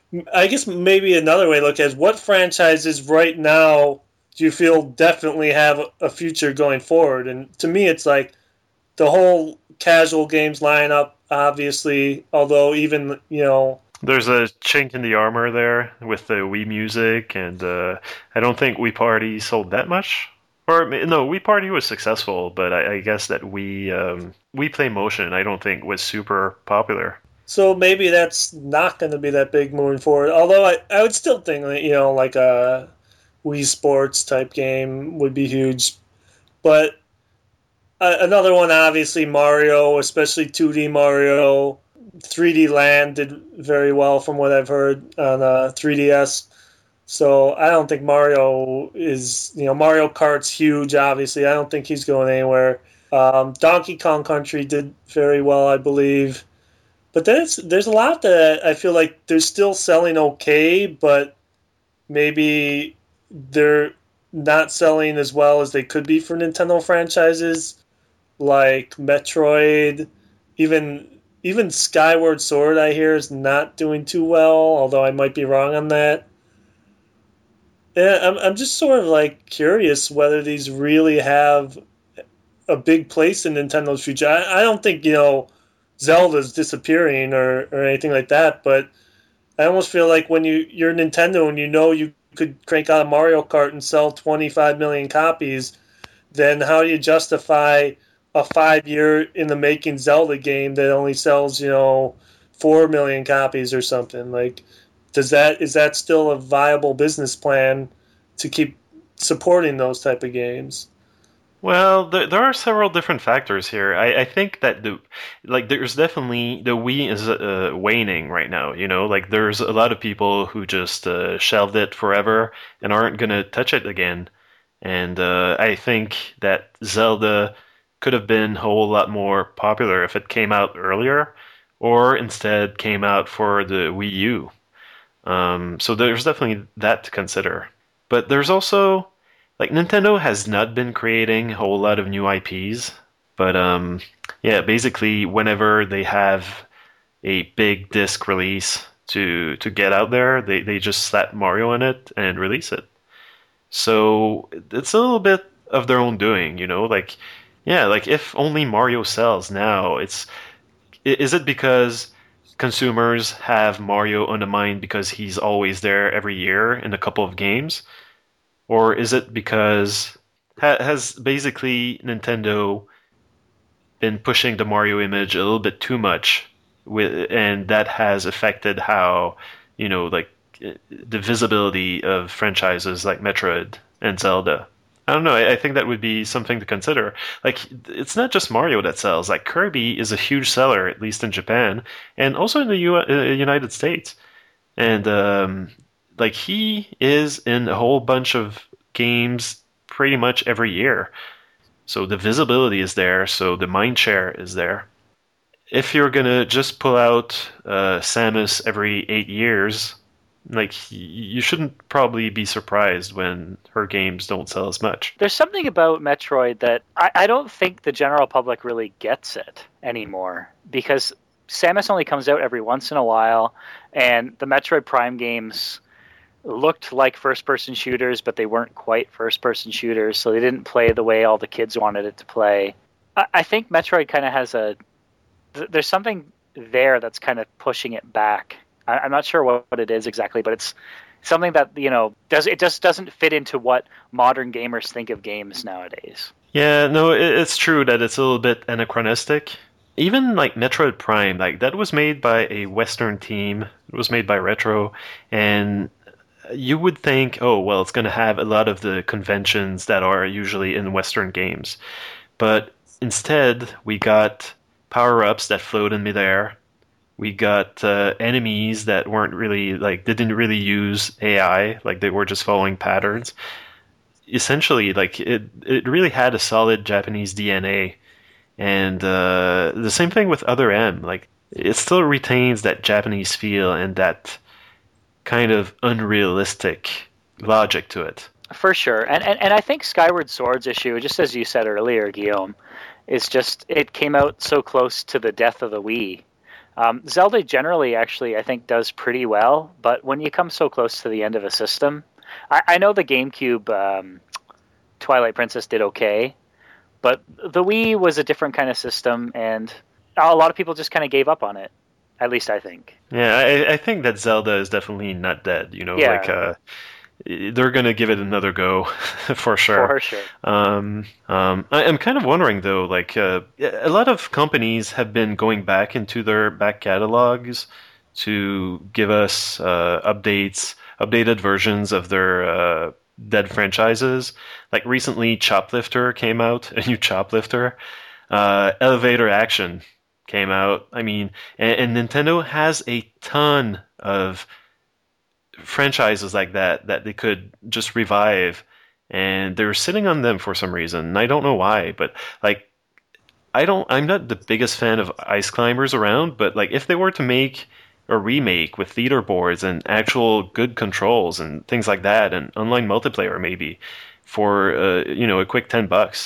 I guess maybe another way to look at it is, what franchises right now do you feel definitely have a future going forward? And to me, it's like the whole casual games lineup, obviously, although even, you know, there's a chink in the armor there with the Wii Music, and uh, I don't think Wii Party sold that much. Or no, Wii Party was successful, but I, I guess that Wii um, Wii Play Motion I don't think was super popular. So maybe that's not going to be that big moving forward. Although I, I would still think that, you know, like a Wii Sports type game would be huge. But uh, another one, obviously, Mario, especially two D Mario. three D Land did very well from what I've heard on uh, three D S. So I don't think Mario is, you know, Mario Kart's huge, obviously. I don't think he's going anywhere. Um, Donkey Kong Country did very well, I believe. But there's, there's a lot that I feel like they're still selling okay, but maybe they're not selling as well as they could be for Nintendo franchises, like Metroid, even... Even Skyward Sword, I hear, is not doing too well, although I might be wrong on that. Yeah, I'm I'm just sort of like curious whether these really have a big place in Nintendo's future. I, I don't think, you know, Zelda's disappearing or, or anything like that, but I almost feel like when you, you're Nintendo and you know you could crank out a Mario Kart and sell twenty-five million copies, then how do you justify a five-year in the making Zelda game that only sells, you know, four million copies or something? Like, does that is that still a viable business plan to keep supporting those type of games? Well, there, there are several different factors here. I, I think that the like there's definitely the Wii is uh, waning right now. You know, like there's a lot of people who just uh, shelved it forever and aren't gonna touch it again. And uh, I think that Zelda could have been a whole lot more popular if it came out earlier, or instead came out for the Wii U. Um, so there's definitely that to consider. But there's also, like, Nintendo has not been creating a whole lot of new I Ps. But um, yeah, basically whenever they have a big disc release to to get out there, they, they just slap Mario on it and release it. So it's a little bit of their own doing, you know, like, yeah, like if only Mario sells now, it's is it because consumers have Mario on the mind because he's always there every year in a couple of games? Or is it because ha- has basically Nintendo been pushing the Mario image a little bit too much, with and that has affected how, you know, like the visibility of franchises like Metroid and Zelda. I don't know. I, I think that would be something to consider. Like, it's not just Mario that sells. Like, Kirby is a huge seller, at least in Japan, and also in the U- uh, United States. And um, like, he is in a whole bunch of games pretty much every year. So the visibility is there. So the mind share is there. If you're gonna just pull out uh, Samus every eight years, like, you shouldn't probably be surprised when her games don't sell as much. There's something about Metroid that I, I don't think the general public really gets it anymore, because Samus only comes out every once in a while, and the Metroid Prime games looked like first-person shooters, but they weren't quite first-person shooters, so they didn't play the way all the kids wanted it to play. I, I think Metroid kind of has a... Th- there's something there that's kind of pushing it back. I, I'm not sure what, what it is exactly, but it's something that, you know, does it just doesn't fit into what modern gamers think of games nowadays. Yeah, no, it, it's true that it's a little bit anachronistic. Even like Metroid Prime, like that was made by a Western team. It was made by Retro, and you would think, oh, well, it's going to have a lot of the conventions that are usually in Western games. But instead, we got power-ups that float in midair. We got uh, enemies that weren't really, like, they didn't really use A I, like they were just following patterns. Essentially, like, it, it really had a solid Japanese D N A. And uh, the same thing with Other M. Like, it still retains that Japanese feel and that kind of unrealistic logic to it. For sure. And, and and I think Skyward Sword's issue, just as you said earlier, Guillaume, is just it came out so close to the death of the Wii. Um, Zelda generally actually, I think, does pretty well, but when you come so close to the end of a system, I, I know the GameCube um, Twilight Princess did okay, but the Wii was a different kind of system, and a lot of people just kind of gave up on it. At least I think. Yeah, I, I think that Zelda is definitely not dead. You know, yeah. like uh, they're gonna give it another go for sure. For sure. Um, um, I, I'm kind of wondering though, like uh, a lot of companies have been going back into their back catalogs to give us uh, updates, updated versions of their uh, dead franchises. Like recently, Choplifter came out, a new Choplifter, uh, Elevator Action came out. I mean, and, and Nintendo has a ton of franchises like that that they could just revive, and they're sitting on them for some reason. And I don't know why, but like, I don't. I'm not the biggest fan of Ice Climbers around, but like, if they were to make a remake with leaderboards and actual good controls and things like that, and online multiplayer maybe for uh, you know a quick ten bucks.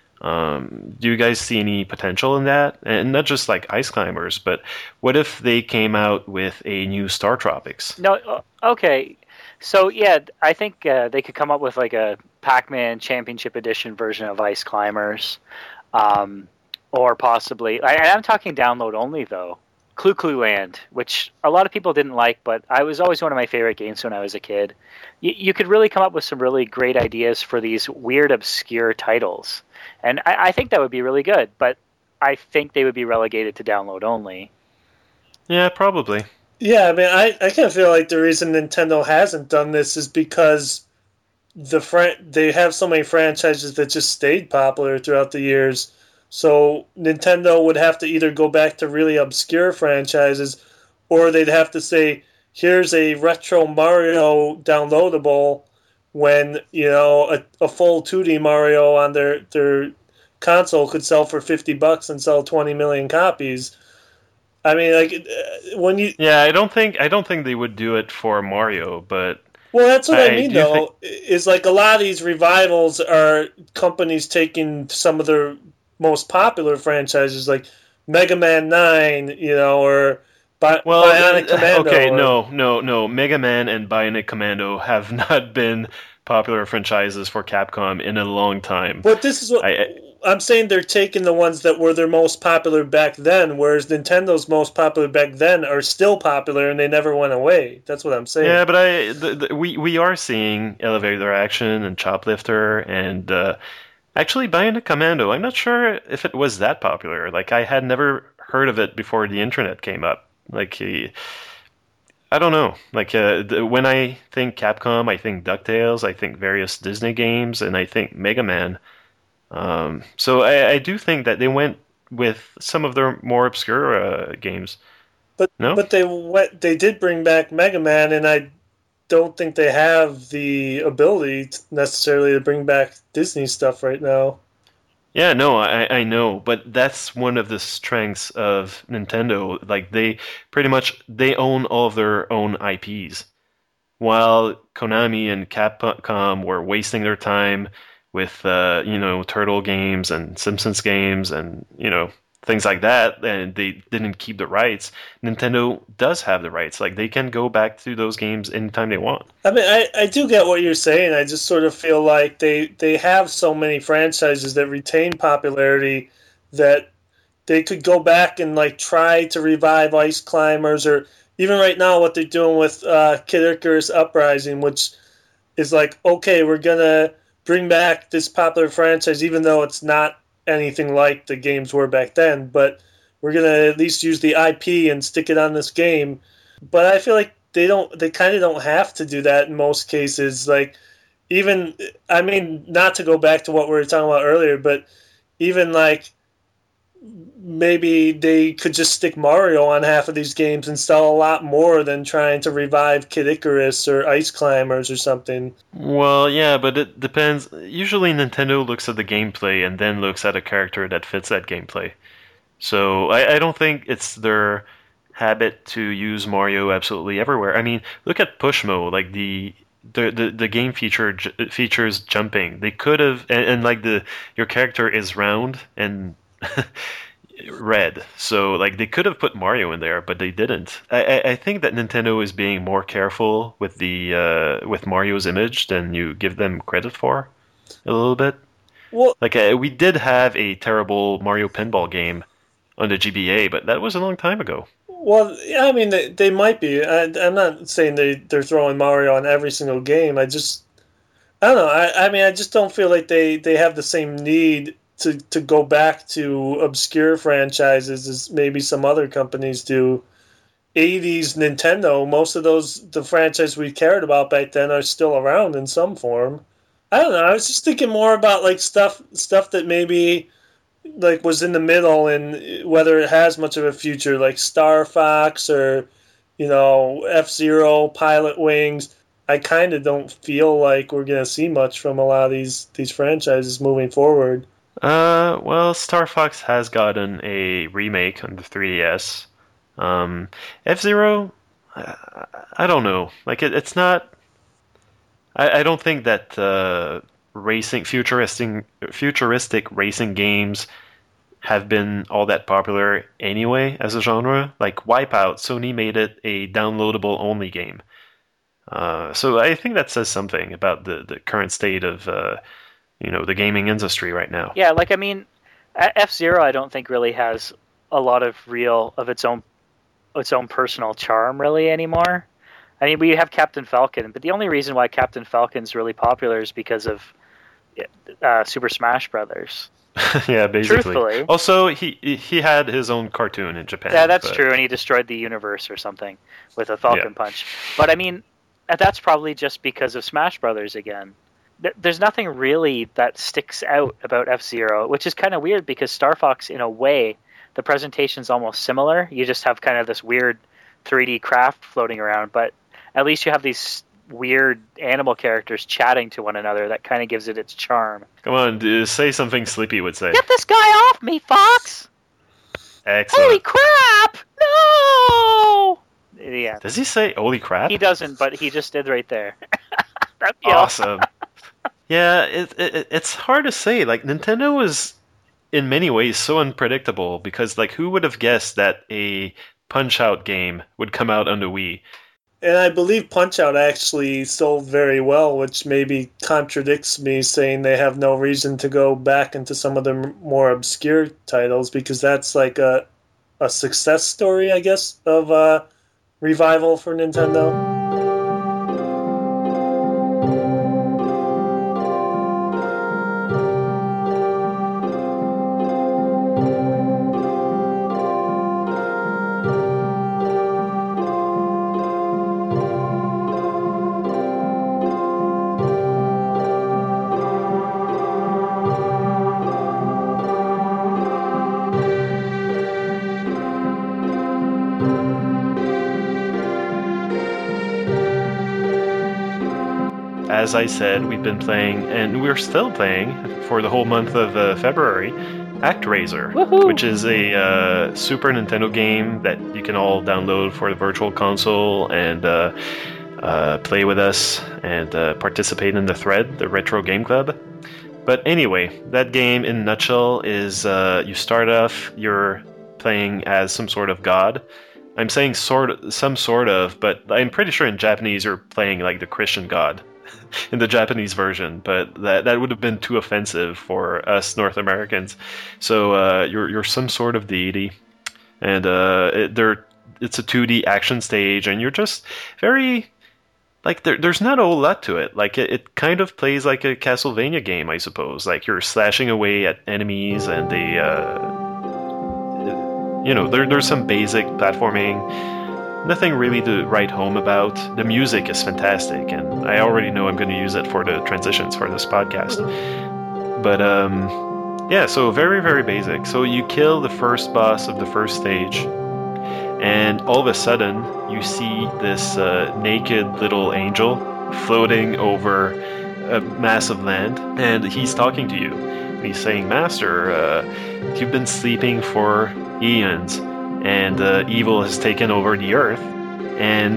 Um, do you guys see any potential in that? And not just like Ice Climbers, but what if they came out with a new Star Tropics? No, okay. So yeah, I think uh, they could come up with like a Pac-Man Championship Edition version of Ice Climbers, um, or possibly. I, I'm talking download only though. Clu Clu Land, which a lot of people didn't like, but I was always one of my favorite games when I was a kid. You, you could really come up with some really great ideas for these weird, obscure titles. And I, I think that would be really good, but I think they would be relegated to download only. Yeah, probably. Yeah, I mean, I, I kind of feel like the reason Nintendo hasn't done this is because the fran- they have so many franchises that just stayed popular throughout the years. So Nintendo would have to either go back to really obscure franchises, or they'd have to say, here's a retro Mario downloadable, when, you know, a, a full two D Mario on their, their console could sell for fifty bucks and sell twenty million copies. I mean, like, when you... Yeah, I don't think I don't think they would do it for Mario, but... Well, that's what I, I mean, though, think... is like a lot of these revivals are companies taking some of their most popular franchises, like Mega Man nine, you know, or... Bi- well, Bionic Commando. Okay, or... no, no, no. Mega Man and Bionic Commando have not been popular franchises for Capcom in a long time. But this is what I, I, I'm saying. They're taking the ones that were their most popular back then, whereas Nintendo's most popular back then are still popular and they never went away. That's what I'm saying. Yeah, but I the, the, we we are seeing Elevator Action and Choplifter and uh, actually Bionic Commando. I'm not sure if it was that popular. Like, I had never heard of it before the internet came up. Like, I I don't know. Like uh, the, when I think Capcom, I think DuckTales, I think various Disney games, and I think Mega Man. Um, so I, I do think that they went with some of their more obscure uh, games. But No? but they went, they did bring back Mega Man, and I don't think they have the ability to necessarily to bring back Disney stuff right now. Yeah, no, I, I know, but that's one of the strengths of Nintendo. Like they pretty much they own all of their own I Ps, while Konami and Capcom were wasting their time with uh, you know Turtle games and Simpsons games and you know things like that, and they didn't keep the rights. Nintendo does have the rights; like they can go back to those games anytime they want. I mean, I, I do get what you're saying. I just sort of feel like they, they have so many franchises that retain popularity that they could go back and like try to revive Ice Climbers, or even right now what they're doing with uh, Kid Icarus Uprising, which is like, okay, we're gonna bring back this popular franchise, even though it's not anything like the games were back then, but we're gonna at least use the I P and stick it on this game. But I feel like they don't they kind of don't have to do that in most cases. Like even I mean, not to go back to what we were talking about earlier, but even like maybe they could just stick Mario on half of these games and sell a lot more than trying to revive Kid Icarus or Ice Climbers or something. Well, yeah, but it depends. Usually Nintendo looks at the gameplay and then looks at a character that fits that gameplay. So I, I don't think it's their habit to use Mario absolutely everywhere. I mean, look at Pushmo, like the the, the, the game feature features jumping. They could have, and, and like the your character is round and red, so like they could have put Mario in there, but they didn't. I, I think that Nintendo is being more careful with the uh, with Mario's image than you give them credit for, a little bit. Well, like uh, we did have a terrible Mario pinball game on the G B A, but that was a long time ago. Well, yeah, I mean, they, they might be. I, I'm not saying they, they're throwing Mario on every single game. I just, I don't know. I, I mean, I just don't feel like they, they have the same need to, to go back to obscure franchises as maybe some other companies do. eighties Nintendo, most of those, the franchise we cared about back then are still around in some form. I don't know. I was just thinking more about like stuff stuff that maybe like was in the middle and whether it has much of a future, like Star Fox or you know F-Zero, Pilot Wings. I kind of don't feel like we're gonna see much from a lot of these these franchises moving forward. Uh, well, Star Fox has gotten a remake on the three D S. Um, F-Zero, I, I don't know. Like it, it's not. I, I don't think that uh, racing futuristic futuristic racing games have been all that popular anyway as a genre. Like Wipeout, Sony made it a downloadable only game. Uh, so I think that says something about the, the current state of uh, you know the gaming industry right now. Yeah, like I mean, F-Zero I don't think really has a lot of real of its own its own personal charm really anymore. I mean, we have Captain Falcon, but the only reason why Captain Falcon's really popular is because of uh, Super Smash Brothers. Yeah, basically. Truthfully. Also, he he had his own cartoon in Japan. Yeah, that's but... true, and he destroyed the universe or something with a Falcon yeah. Punch. But I mean, that's probably just because of Smash Brothers again. There's nothing really that sticks out about F-Zero, which is kind of weird because Star Fox, in a way, the presentation's almost similar. You just have kind of this weird three D craft floating around, but at least you have these weird animal characters chatting to one another. That kind of gives it its charm. Come on, dude, say something Sleepy would say. Get this guy off me, Fox! Excellent. Holy crap! No! Yeah. Does he say holy crap? He doesn't, but he just did right there. That'd be awesome. Yeah, it, it it's hard to say. Like, Nintendo is, in many ways, so unpredictable because, like, who would have guessed that a Punch-Out game would come out on the Wii? And I believe Punch-Out actually sold very well, which maybe contradicts me saying they have no reason to go back into some of the more obscure titles, because that's like a a success story, I guess, of uh, revival for Nintendo. as I said, we've been playing, and we're still playing for the whole month of uh, February, ActRaiser, Woohoo! which is a uh, Super Nintendo game that you can all download for the Virtual Console and uh, uh, play with us and uh, participate in the thread, the Retro Game Club. But anyway, that game in a nutshell is uh, you start off, you're playing as some sort of god. I'm saying sort of, some sort of, but I'm pretty sure in Japanese you're playing like the Christian god in the Japanese version, but that that would have been too offensive for us North Americans. So uh, you're you're some sort of deity, and uh, it, there it's a two D action stage, and you're just very like there, there's not a whole lot to it. Like it, it kind of plays like a Castlevania game, I suppose. Like you're slashing away at enemies, and they, uh, you know, there there's some basic platforming. Nothing really to write home about. The music is fantastic, and I already know I'm going to use it for the transitions for this podcast. But um, yeah, so very very basic. So you kill the first boss of the first stage. And all of a sudden, you see this uh, naked little angel floating over a massive land, and he's talking to you. He's saying, Master, uh, you've been sleeping for eons, and uh, evil has taken over the earth, and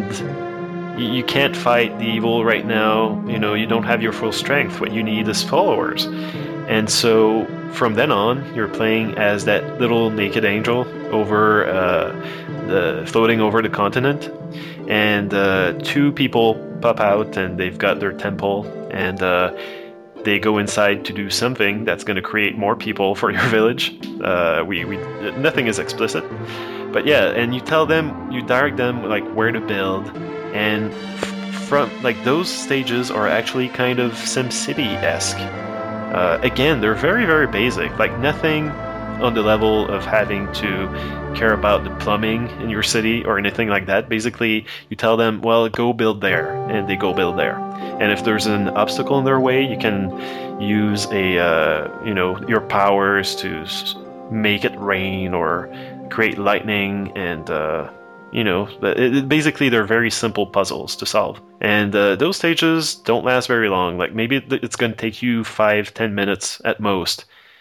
y- you can't fight the evil right now. You know, you don't have your full strength. What you need is followers. And so from then on, you're playing as that little naked angel over uh, the floating over the continent, and uh, two people pop out, and they've got their temple, and uh, they go inside to do something that's going to create more people for your village. Uh, we we nothing is explicit, but yeah, and you tell them, you direct them like where to build, and f- from like those stages are actually kind of SimCity-esque. Uh, again, they're very, very basic, like nothing on the level of having to care about the plumbing in your city or anything like that. Basically, you tell them, well, go build there, and they go build there. And if there's an obstacle in their way, you can use a, uh, you know, your powers to s- make it rain or create lightning, and uh, you know, it, it, basically they're very simple puzzles to solve. And uh, those stages don't last very long. Like maybe it's going to take you five, ten minutes at most.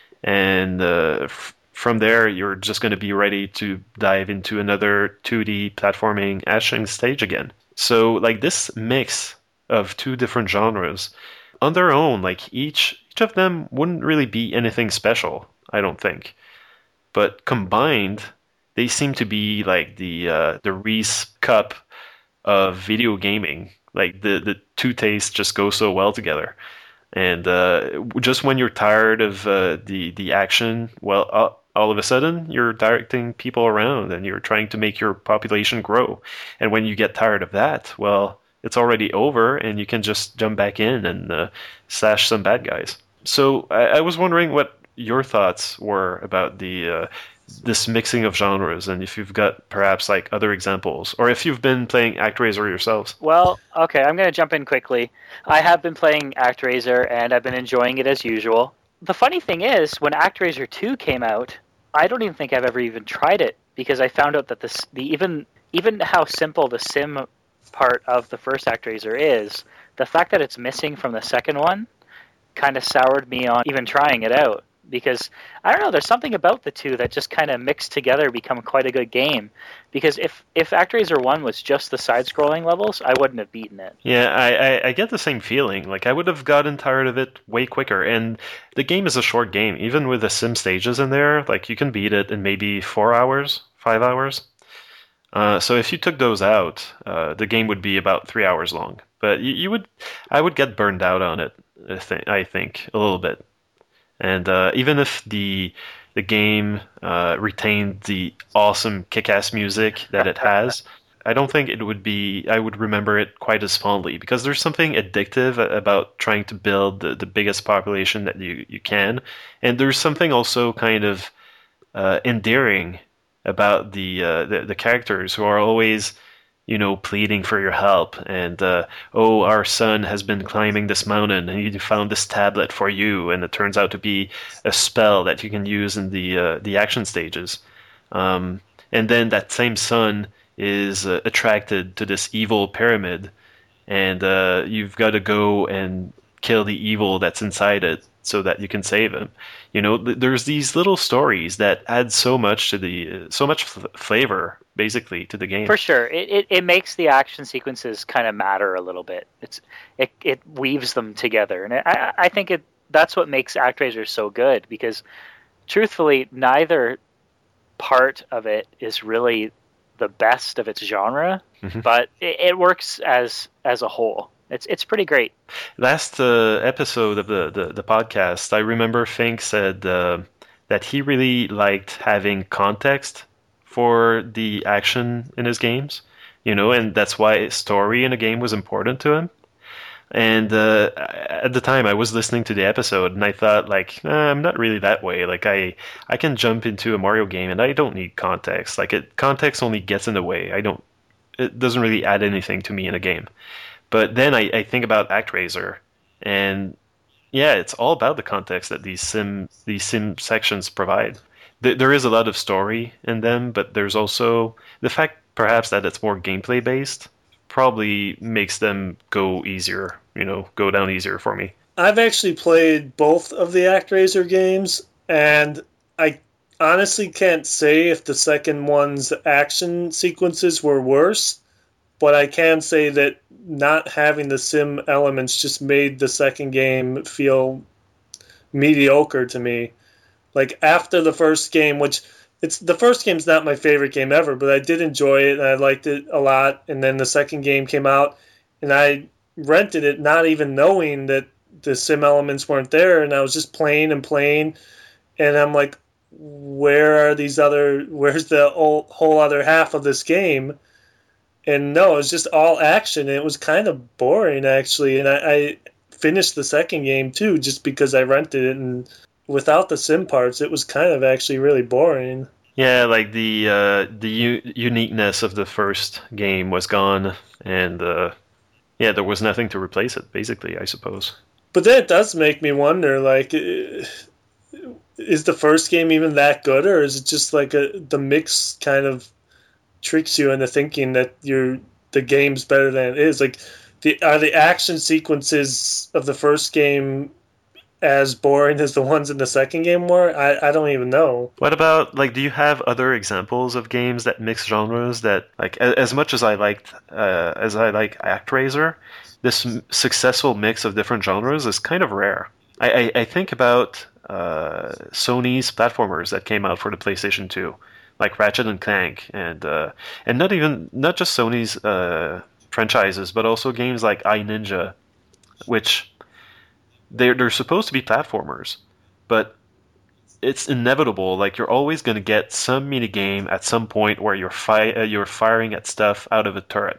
And uh, f- from there, you're just going to be ready to dive into another two D platforming action stage again. So like this mix of two different genres, on their own, like each each of them wouldn't really be anything special, I don't think. But combined, they seem to be like the uh, the Reese cup of video gaming. Like the, the two tastes just go so well together. And uh, just when you're tired of uh, the the action, well, uh, all of a sudden you're directing people around and you're trying to make your population grow. And when you get tired of that, well, it's already over, and you can just jump back in and uh, slash some bad guys. So I, I was wondering what your thoughts were about the uh, this mixing of genres, and if you've got perhaps like other examples, or if you've been playing ActRaiser yourselves. Well, okay, I'm going to jump in quickly. I have been playing ActRaiser, and I've been enjoying it as usual. The funny thing is, when ActRaiser two came out, I don't even think I've ever even tried it, because I found out that this, the even even how simple the sim part of the first ActRaiser is, the fact that it's missing from the second one kind of soured me on even trying it out. Because, I don't know, there's something about the two that just kind of mixed together become quite a good game. Because if, if ActRaiser one was just the side-scrolling levels, I wouldn't have beaten it. Yeah, I, I, I get the same feeling. Like, I would have gotten tired of it way quicker. And the game is a short game. Even with the sim stages in there, like, you can beat it in maybe four hours, five hours. Uh, so if you took those out, uh, the game would be about three hours long. But you, you would, I would get burned out on it, I think, I think a little bit. And uh, even if the the game uh, retained the awesome kick-ass music that it has, I don't think it would be. I would remember it quite as fondly, because there's something addictive about trying to build the, the biggest population that you, you can, and there's something also kind of uh, endearing about the, uh, the the characters who are always, you know, pleading for your help, and uh, oh, our son has been climbing this mountain, and he found this tablet for you, and it turns out to be a spell that you can use in the uh, the action stages. Um, and then that same son is uh, attracted to this evil pyramid, and uh, you've got to go and kill the evil that's inside it so that you can save him. You know, th- there's these little stories that add so much to the uh, so much f- flavor, basically, to the game. For sure, it, it, it makes the action sequences kind of matter a little bit. It's it it weaves them together, and I I think it that's what makes ActRaiser so good, because truthfully, neither part of it is really the best of its genre, mm-hmm. but it, it works as as a whole. It's it's pretty great. Last uh, episode of the, the, the podcast, I remember Fink said uh, that he really liked having context for the action in his games, you know, and that's why story in a game was important to him. And uh, at the time, I was listening to the episode, and I thought, like, eh, I'm not really that way. Like, I I can jump into a Mario game, and I don't need context. Like, it context only gets in the way. I don't. It doesn't really add anything to me in a game. But then I, I think about ActRaiser, and yeah, it's all about the context that these sim these sim sections provide. Th- there is a lot of story in them, but there's also the fact perhaps that it's more gameplay based probably makes them go easier, you know, go down easier for me. I've actually played both of the ActRaiser games, and I honestly can't say if the second one's action sequences were worse. But I can say that not having the sim elements just made the second game feel mediocre to me. Like, after the first game, which it's the first game's not my favorite game ever, but I did enjoy it and I liked it a lot. And then the second game came out and I rented it not even knowing that the sim elements weren't there, and I was just playing and playing, and I'm like, where are these other, where's the whole, whole other half of this game? And no, it was just all action. It was kind of boring, actually. And I, I finished the second game, too, just because I rented it. And without the sim parts, it was kind of actually really boring. Yeah, like the uh, the u- uniqueness of the first game was gone. And uh, yeah, there was nothing to replace it, basically, I suppose. But that does make me wonder, like, is the first game even that good? Or is it just like a, the mix kind of tricks you into thinking that you're the game's better than it is? Like, the are the action sequences of the first game as boring as the ones in the second game were? I, I don't even know. What about, like, do you have other examples of games that mix genres that, like, as much as I liked uh, as I like ActRaiser, this m- successful mix of different genres is kind of rare. I, I, I think about uh, Sony's platformers that came out for the PlayStation two. Like Ratchet and Clank, and uh, and not even not just Sony's uh, franchises, but also games like iNinja, which they're they're supposed to be platformers, but it's inevitable. Like, you're always going to get some mini game at some point where you're fi- uh, you're firing at stuff out of a turret,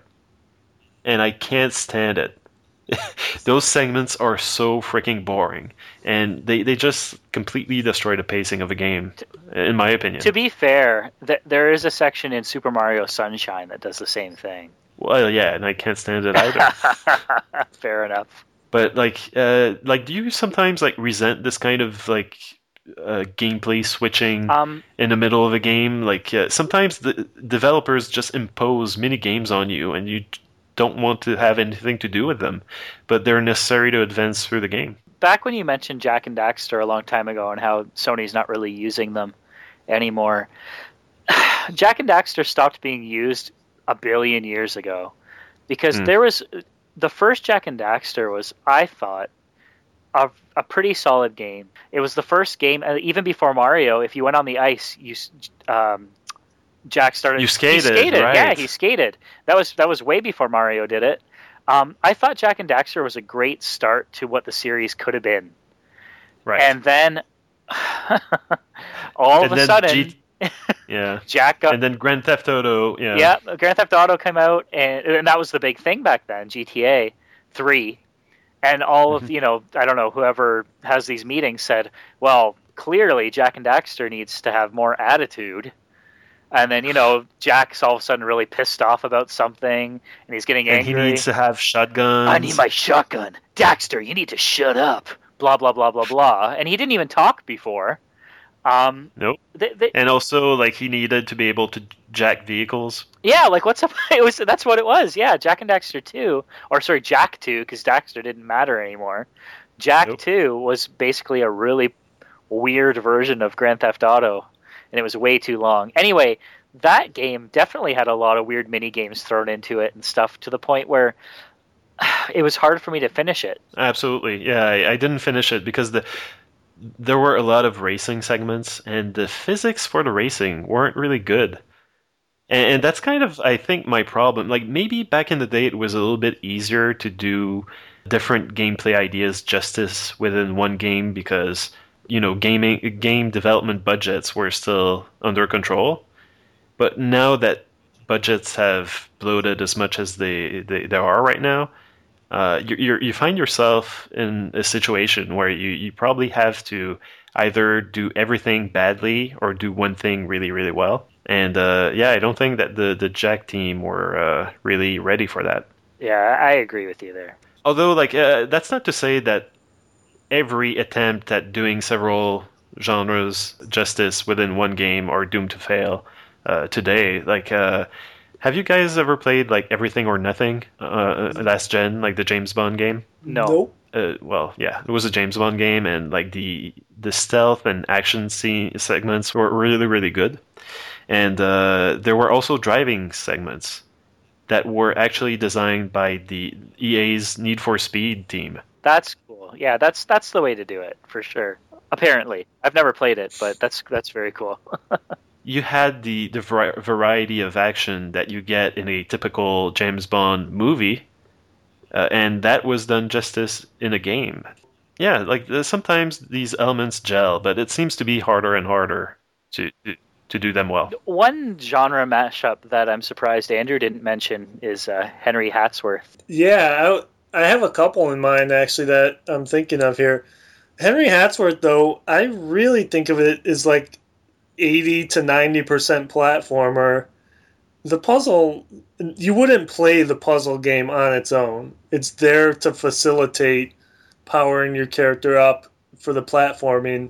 and I can't stand it. Those segments are so freaking boring, and they, they just completely destroy the pacing of a game, in my opinion. To be fair, th- there is a section in Super Mario Sunshine that does the same thing. Well, yeah, and I can't stand it either. Fair enough. But like, uh, like, do you sometimes like resent this kind of like uh, gameplay switching um, in the middle of a game? Like, uh, sometimes the developers just impose mini games on you, and you don't want to have anything to do with them, but they're necessary to advance through the game. Back when you mentioned Jak and Daxter a long time ago and how Sony's not really using them anymore, Jak and Daxter stopped being used a billion years ago, because mm. there was the first Jak and Daxter was, I thought, a, a pretty solid game. It was the first game, even before Mario. If you went on the ice, you um, Jak started. You skated, he skated, right? Yeah, he skated. That was that was way before Mario did it. Um, I thought Jak and Daxter was a great start to what the series could have been. Right. And then all and of then a sudden, G- yeah, Jak got, and then Grand Theft Auto. Yeah, yeah, Grand Theft Auto came out, and, and that was the big thing back then. G T A three, and all of you know, I don't know, whoever has these meetings said, well, clearly Jak and Daxter needs to have more attitude. And then, you know, Jak's all of a sudden really pissed off about something, and he's getting angry. And he needs to have shotguns. I need my shotgun. Daxter, you need to shut up. Blah, blah, blah, blah, blah. And he didn't even talk before. Um, nope. They, they, and also, like, he needed to be able to Jack vehicles. Yeah, like what's up? It was that's what it was. Yeah, Jack and Daxter two, or sorry, Jack two, because Daxter didn't matter anymore. Jack nope. two was basically a really weird version of Grand Theft Auto, and it was way too long. Anyway, that game definitely had a lot of weird mini games thrown into it and stuff, to the point where it was hard for me to finish it. Absolutely, yeah, I, I didn't finish it because the there were a lot of racing segments, and the physics for the racing weren't really good. And, and that's kind of, I think, my problem. Like, maybe back in the day it was a little bit easier to do different gameplay ideas justice within one game because, you know, gaming game development budgets were still under control. But now that budgets have bloated as much as they, they, they are right now, uh, you you you find yourself in a situation where you, you probably have to either do everything badly or do one thing really, really well. And uh, yeah, I don't think that the, the Jack team were uh, really ready for that. Yeah, I agree with you there. Although, like, uh, that's not to say that every attempt at doing several genres justice within one game are doomed to fail uh, today. Like, uh, have you guys ever played, like, Everything or Nothing uh, last gen, like the James Bond game? No. Nope. Uh, well, yeah, it was a James Bond game, and, like, the the stealth and action scene segments were really, really good. And uh, there were also driving segments that were actually designed by the E A's Need for Speed team. That's cool. Yeah, that's that's the way to do it, for sure. Apparently. I've never played it, but that's that's very cool. You had the, the variety of action that you get in a typical James Bond movie, uh, and that was done justice in a game. Yeah, like sometimes these elements gel, but it seems to be harder and harder to... to to do them well. One genre mashup that I'm surprised Andrew didn't mention is uh, Henry Hatsworth. Yeah, I, I have a couple in mind, actually, that I'm thinking of here. Henry Hatsworth, though, I really think of it as like eighty to ninety percent platformer. The puzzle, you wouldn't play the puzzle game on its own. It's there to facilitate powering your character up for the platforming.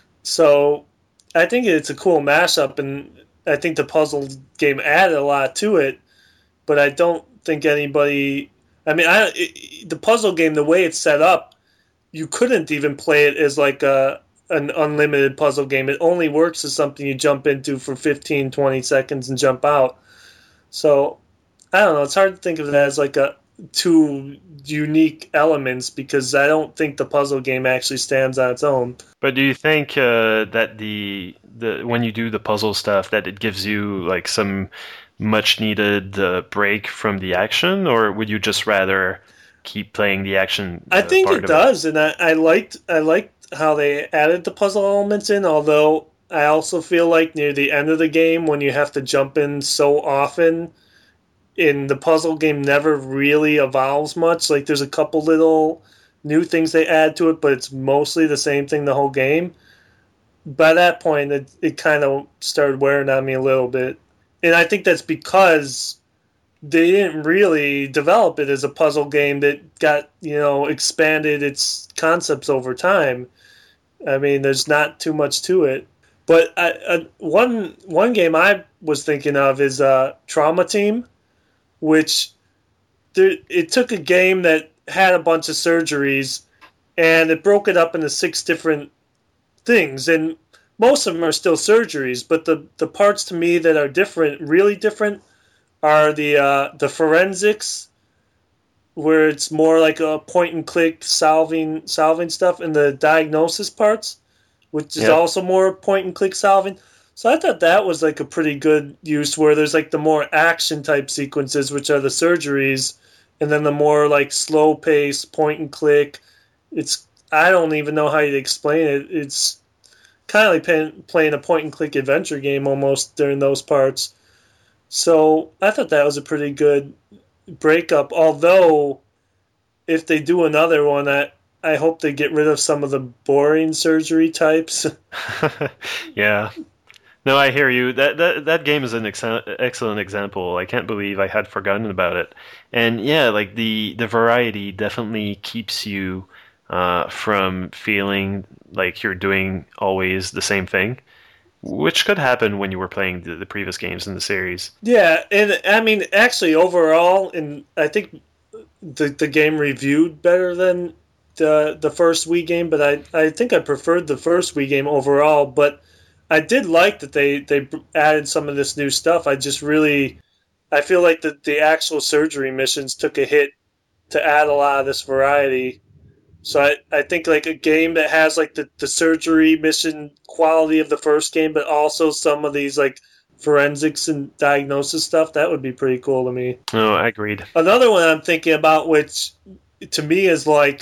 So I think it's a cool mashup, and I think the puzzle game added a lot to it, but I don't think anybody... I mean, I, it, the puzzle game, the way it's set up, you couldn't even play it as like a, an unlimited puzzle game. It only works as something you jump into for fifteen, twenty seconds and jump out. So, I don't know, it's hard to think of that as like a two unique elements because I don't think the puzzle game actually stands on its own. But do you think uh, that the the when you do the puzzle stuff that it gives you like some much needed uh, break from the action, or would you just rather keep playing the action? Uh, I think part it of does, it? and I, I liked I liked how they added the puzzle elements in. Although I also feel like near the end of the game when you have to jump in so often, in the puzzle game never really evolves much. Like there's a couple little new things they add to it, but it's mostly the same thing the whole game. By that point, it, it kind of started wearing on me a little bit. And I think that's because they didn't really develop it as a puzzle game that got, you know, expanded its concepts over time. I mean, there's not too much to it. But I, I, one one game I was thinking of is uh, Trauma Team, which there, it took a game that had a bunch of surgeries and it broke it up into six different things. And most of them are still surgeries, but the, the parts to me that are different, really different, are the uh, the forensics, where it's more like a point and click solving solving stuff, and the diagnosis parts, which is yep. also more point and click solving. So I thought that was like a pretty good use, where there's like the more action type sequences, which are the surgeries, and then the more like slow pace point and click. It's I don't even know how you'd explain it. It's kind of like playing, playing a point and click adventure game almost during those parts. So I thought that was a pretty good breakup. Although if they do another one, I I hope they get rid of some of the boring surgery types. Yeah. No, I hear you. That that that game is an ex- excellent example. I can't believe I had forgotten about it. And yeah, like the the variety definitely keeps you uh, from feeling like you're doing always the same thing. which could happen when you were playing the, the previous games in the series. Yeah, and I mean, actually, overall, and I think the the game reviewed better than the the first Wii game, but I, I think I preferred the first Wii game overall. But I did like that they, they added some of this new stuff. I just really, I feel like the, the actual surgery missions took a hit to add a lot of this variety. So I, I think like a game that has like the, the surgery mission quality of the first game, but also some of these like forensics and diagnosis stuff, that would be pretty cool to me. Oh, I agreed. Another one I'm thinking about, which to me is like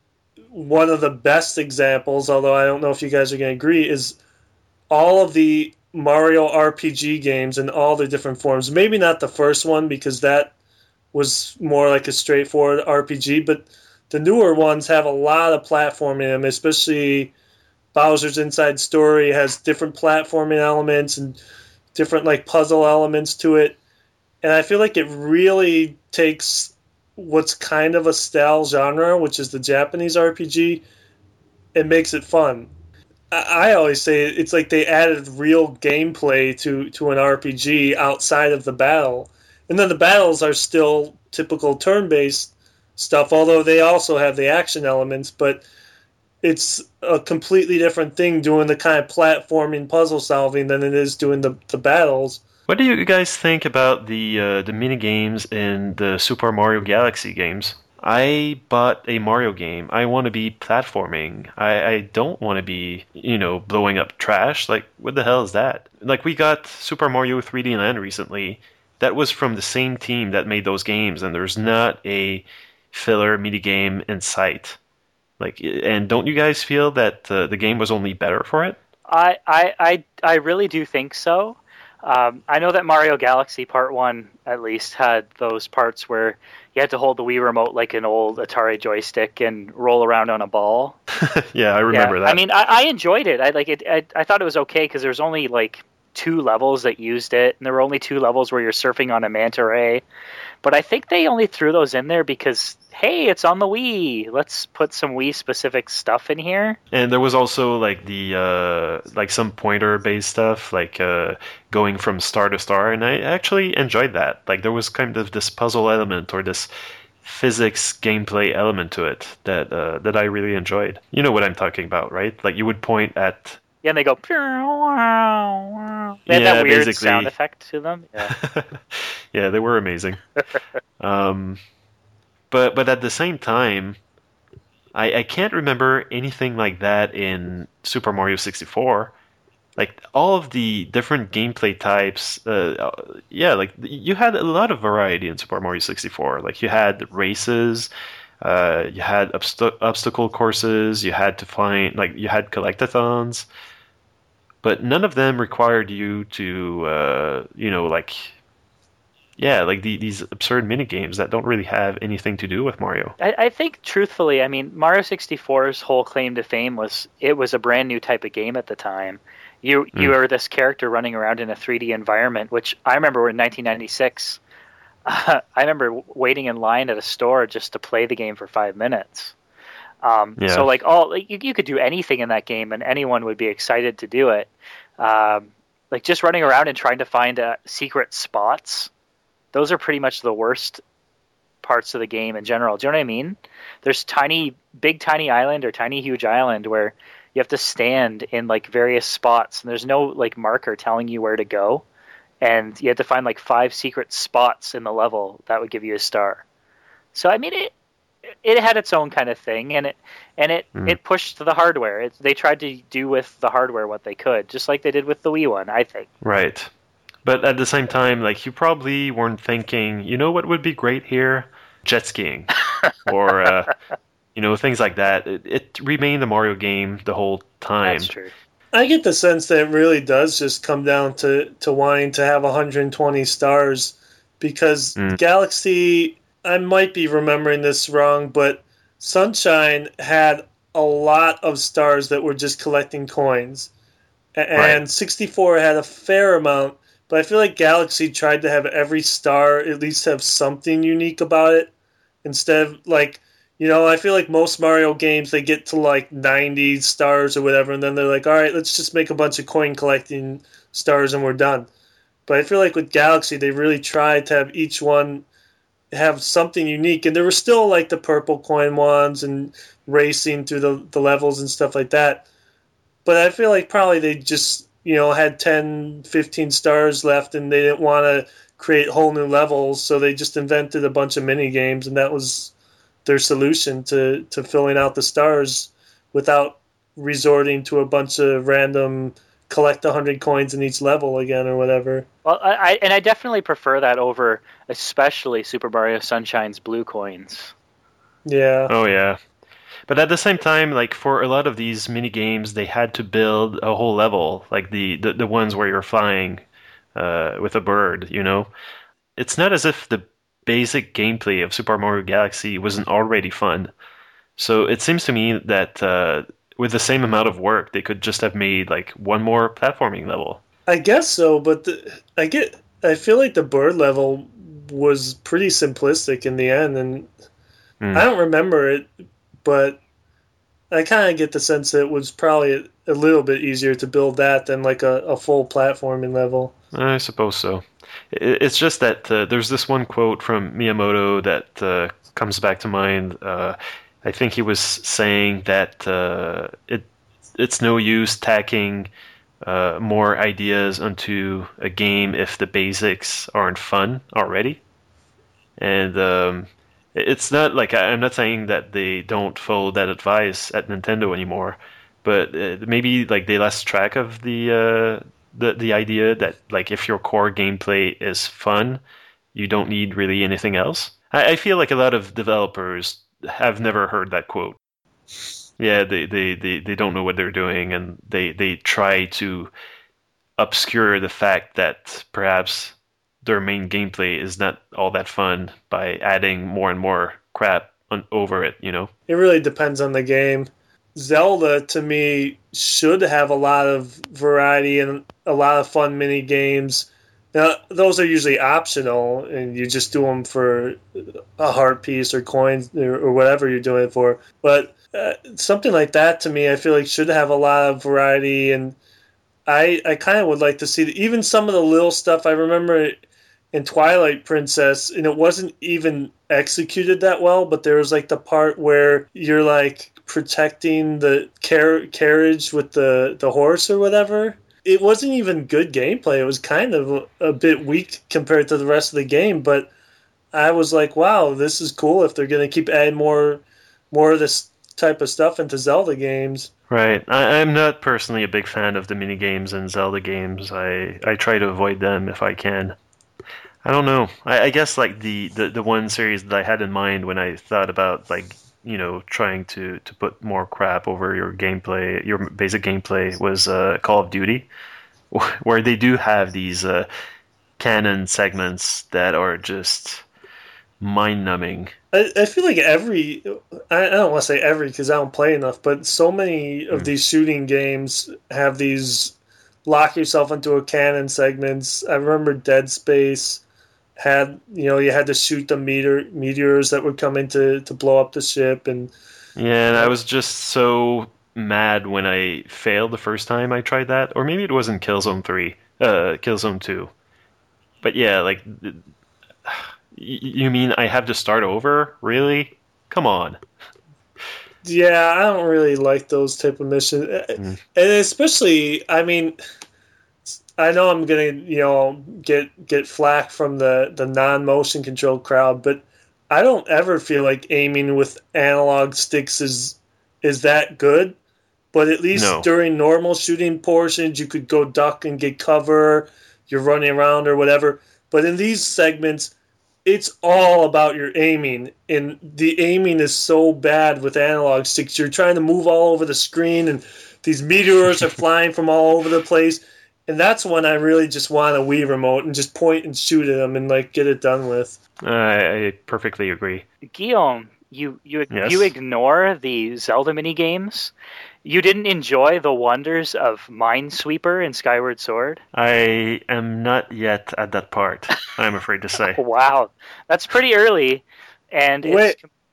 one of the best examples, although I don't know if you guys are going to agree, is all of the Mario R P G games in all their different forms. Maybe not the first one, because that was more like a straightforward R P G, but the newer ones have a lot of platforming in them, especially Bowser's Inside Story has different platforming elements and different like puzzle elements to it. And I feel like it really takes what's kind of a style genre, which is the Japanese R P G, and makes it fun. I always say it's like they added real gameplay to, to an R P G outside of the battle. And then the battles are still typical turn-based stuff, although they also have the action elements, but it's a completely different thing doing the kind of platforming puzzle solving than it is doing the, the battles. What do you guys think about the uh, the mini games in the Super Mario Galaxy games? I bought a Mario game. I want to be platforming. I, I don't want to be, you know, blowing up trash. Like, what the hell is that? Like, we got Super Mario three D Land recently. That was from the same team that made those games, and there's not a filler mini game in sight. Like, and don't you guys feel that uh, the game was only better for it? I, I, I, I really do think so. Um, I know that Mario Galaxy Part one, at least, had those parts where you had to hold the Wii remote like an old Atari joystick and roll around on a ball. Yeah, I remember yeah. that. I mean, I, I enjoyed it. I like it. I, I thought it was okay because there was only like two levels that used it, and there were only two levels where you're surfing on a manta ray. But I think they only threw those in there because, hey, it's on the Wii. Let's put some Wii-specific stuff in here. And there was also like the uh, like some pointer-based stuff, like uh, going from star to star, and I actually enjoyed that. Like there was kind of this puzzle element or this physics gameplay element to it that uh, that I really enjoyed. You know what I'm talking about, right? Like you would point at. Yeah, and they go. They had yeah, that weird basically. sound effect to them. Yeah, yeah, they were amazing. um, but but at the same time, I, I can't remember anything like that in Super Mario sixty-four. Like all of the different gameplay types, uh, yeah, like you had a lot of variety in Super Mario sixty-four. Like you had races. Uh, you had obst- obstacle courses. You had to find like you had collectathons. But none of them required you to, uh, you know, like, yeah, like the, these absurd mini games that don't really have anything to do with Mario. I, I think, truthfully, I mean, Mario sixty-four's whole claim to fame was it was a brand new type of game at the time. You you mm. were this character running around in a three D environment, which I remember in nineteen ninety-six. Uh, I remember waiting in line at a store just to play the game for five minutes. Um, yeah. So like all like, you, you could do anything in that game, and anyone would be excited to do it. Um, like just running around and trying to find uh, secret spots. Those are pretty much the worst parts of the game in general. Do you know what I mean? There's tiny, big, tiny island or tiny, huge island where you have to stand in like various spots, and there's no like marker telling you where to go, and you had to find like five secret spots in the level that would give you a star. So I mean it. It had its own kind of thing, and it and it, mm. it pushed the hardware. It, they tried to do with the hardware what they could, just like they did with the Wii one, I think. Right. But at the same time, like you probably weren't thinking, you know what would be great here? Jet skiing. or, uh, you know, things like that. It, it remained a Mario game the whole time. That's true. I get the sense that it really does just come down to, to wanting to have one hundred twenty stars, because mm. Galaxy... I might be remembering this wrong, but Sunshine had a lot of stars that were just collecting coins. And right. sixty-four had a fair amount, but I feel like Galaxy tried to have every star at least have something unique about it. Instead of, like, You know, I feel like most Mario games, they get to like ninety stars or whatever, and then they're like, all right, let's just make a bunch of coin collecting stars and we're done. But I feel like with Galaxy, they really tried to have each one have something unique. And there were still like the purple coin ones and racing through the, the levels and stuff like that. But I feel like probably they just, you know, had ten, fifteen stars left and they didn't want to create whole new levels. So they just invented a bunch of mini games, and that was their solution to, to filling out the stars without resorting to a bunch of random collect one hundred coins in each level again or whatever. Well, I, I and I definitely prefer that over especially Super Mario Sunshine's blue coins. Yeah. Oh, yeah. But at the same time, like for a lot of these mini games, they had to build a whole level, like the, the, the ones where you're flying uh, with a bird, you know? It's not as if the basic gameplay of Super Mario Galaxy wasn't already fun. So it seems to me that uh, with the same amount of work, they could just have made like one more platforming level. I guess so, but the, I get I feel like the bird level was pretty simplistic in the end, and mm. I don't remember it, but I kind of get the sense that it was probably a, a little bit easier to build that than like a, a full platforming level. I suppose so. It's just that uh, there's this one quote from Miyamoto that uh, comes back to mind. Uh, I think he was saying that uh, it it's no use tacking uh, more ideas onto a game if the basics aren't fun already. And um, it's not like I'm not saying that they don't follow that advice at Nintendo anymore, but uh, maybe like they lost track of the. Uh, The the idea that like if your core gameplay is fun, you don't need really anything else. I, I feel like a lot of developers have never heard that quote. Yeah, they, they, they, they don't know what they're doing, and they, they try to obscure the fact that perhaps their main gameplay is not all that fun by adding more and more crap on, over it, you know? It really depends on the game. Zelda, to me, should have a lot of variety and a lot of fun mini games. Now, those are usually optional, and you just do them for a heart piece or coins or, or whatever you're doing it for. But uh, something like that, to me, I feel like should have a lot of variety. And I, I kind of would like to see even some of the little stuff. I remember in Twilight Princess, and it wasn't even executed that well, but there was like the part where you're like protecting the car- carriage with the, the horse or whatever. It wasn't even good gameplay. It was kind of a, a bit weak compared to the rest of the game, but I was like, wow, this is cool if they're going to keep adding more more of this type of stuff into Zelda games. Right. I, I'm not personally a big fan of the mini games in Zelda games. I, I try to avoid them if I can. I don't know. I, I guess like the, the, the one series that I had in mind when I thought about like you know, trying to, to put more crap over your gameplay, your basic gameplay, was uh, Call of Duty, where they do have these uh, canon segments that are just mind-numbing. I, I feel like every, I, I don't want to say every because I don't play enough, but so many of mm. these shooting games have these lock yourself into a canon segments. I remember Dead Space had, you know, you had to shoot the meteor meteors that would come in to, to blow up the ship. And yeah, and I was just so mad when I failed the first time I tried that. Or maybe it was in Killzone three, uh, Killzone two. But yeah, like, you mean I have to start over? Really? Come on. Yeah, I don't really like those type of missions. Mm. And especially, I mean, I know I'm gonna, you know, get get flack from the, the non-motion control crowd, but I don't ever feel like aiming with analog sticks is is that good. But at least no. during normal shooting portions, you could go duck and get cover. You're running around or whatever. But in these segments, it's all about your aiming, and the aiming is so bad with analog sticks. You're trying to move all over the screen, and these meteors are flying from all over the place. And that's when I really just want a Wii remote and just point and shoot at them and like get it done with. I, I perfectly agree. Guillaume, you you yes? you ignore the Zelda mini games. You didn't enjoy the wonders of Minesweeper and Skyward Sword? I am not yet at that part, I'm afraid to say. Wow, that's pretty early, and Wait. it's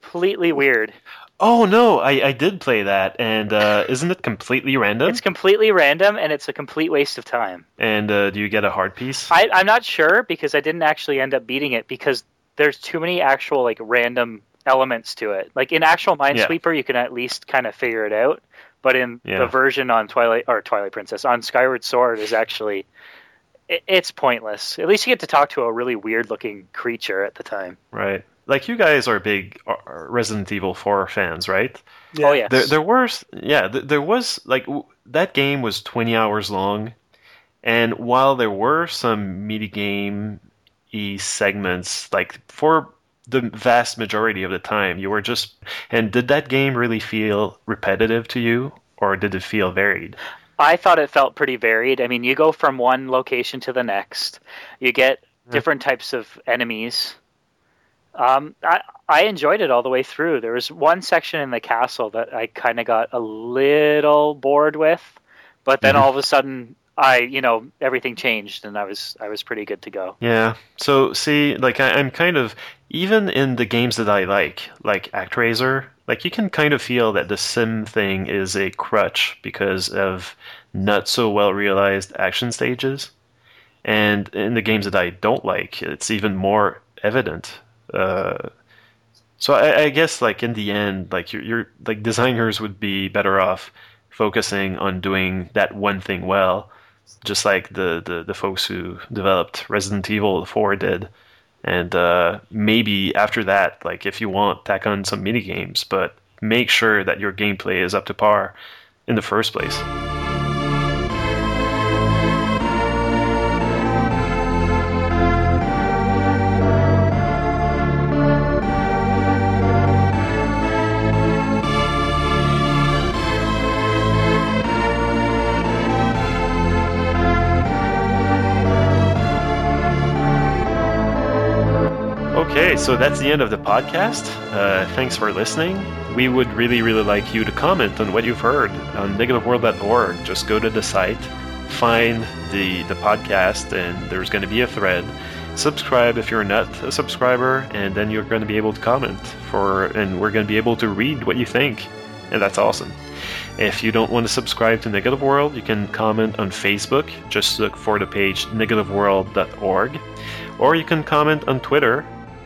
completely weird. Oh no, I, I did play that, and uh, isn't it completely random? It's completely random, and it's a complete waste of time. And uh, do you get a hard piece? I, I'm not sure, because I didn't actually end up beating it, because there's too many actual like random elements to it. Like in actual Minesweeper, yeah. you can at least kind of figure it out, but in yeah. the version on Twilight or Twilight Princess on Skyward Sword is actually it, it's pointless. At least you get to talk to a really weird looking creature at the time. Right. Like, you guys are big Resident Evil four fans, right? Yeah. Oh, yes. There, there was, yeah, there was, like, that game was twenty hours long, and while there were some mini-game-y segments, like, for the vast majority of the time, you were just... And did that game really feel repetitive to you, or did it feel varied? I thought it felt pretty varied. I mean, you go from one location to the next. You get different yeah. types of enemies. Um, I, I enjoyed it all the way through. There was one section in the castle that I kind of got a little bored with, but then mm-hmm. all of a sudden, I you know everything changed and I was I was pretty good to go. Yeah. So see, like I, I'm kind of even in the games that I like, like ActRaiser, like you can kind of feel that the sim thing is a crutch because of not so well realized action stages, and in the games that I don't like, it's even more evident. Uh, so I, I guess like in the end, like you're, you're like designers would be better off focusing on doing that one thing well, just like the, the, the folks who developed Resident Evil four did. And uh, maybe after that, like if you want, tack on some mini games, but make sure that your gameplay is up to par in the first place. Okay, so that's the end of the podcast. Uh, thanks for listening. We would really, really like you to comment on what you've heard on negative world dot org. Just go to the site, find the, the podcast, and there's going to be a thread. Subscribe if you're not a subscriber, and then you're going to be able to comment, for, and we're going to be able to read what you think, and that's awesome. If you don't want to subscribe to Negative World, you can comment on Facebook. Just look for the page negative world dot org, or you can comment on Twitter.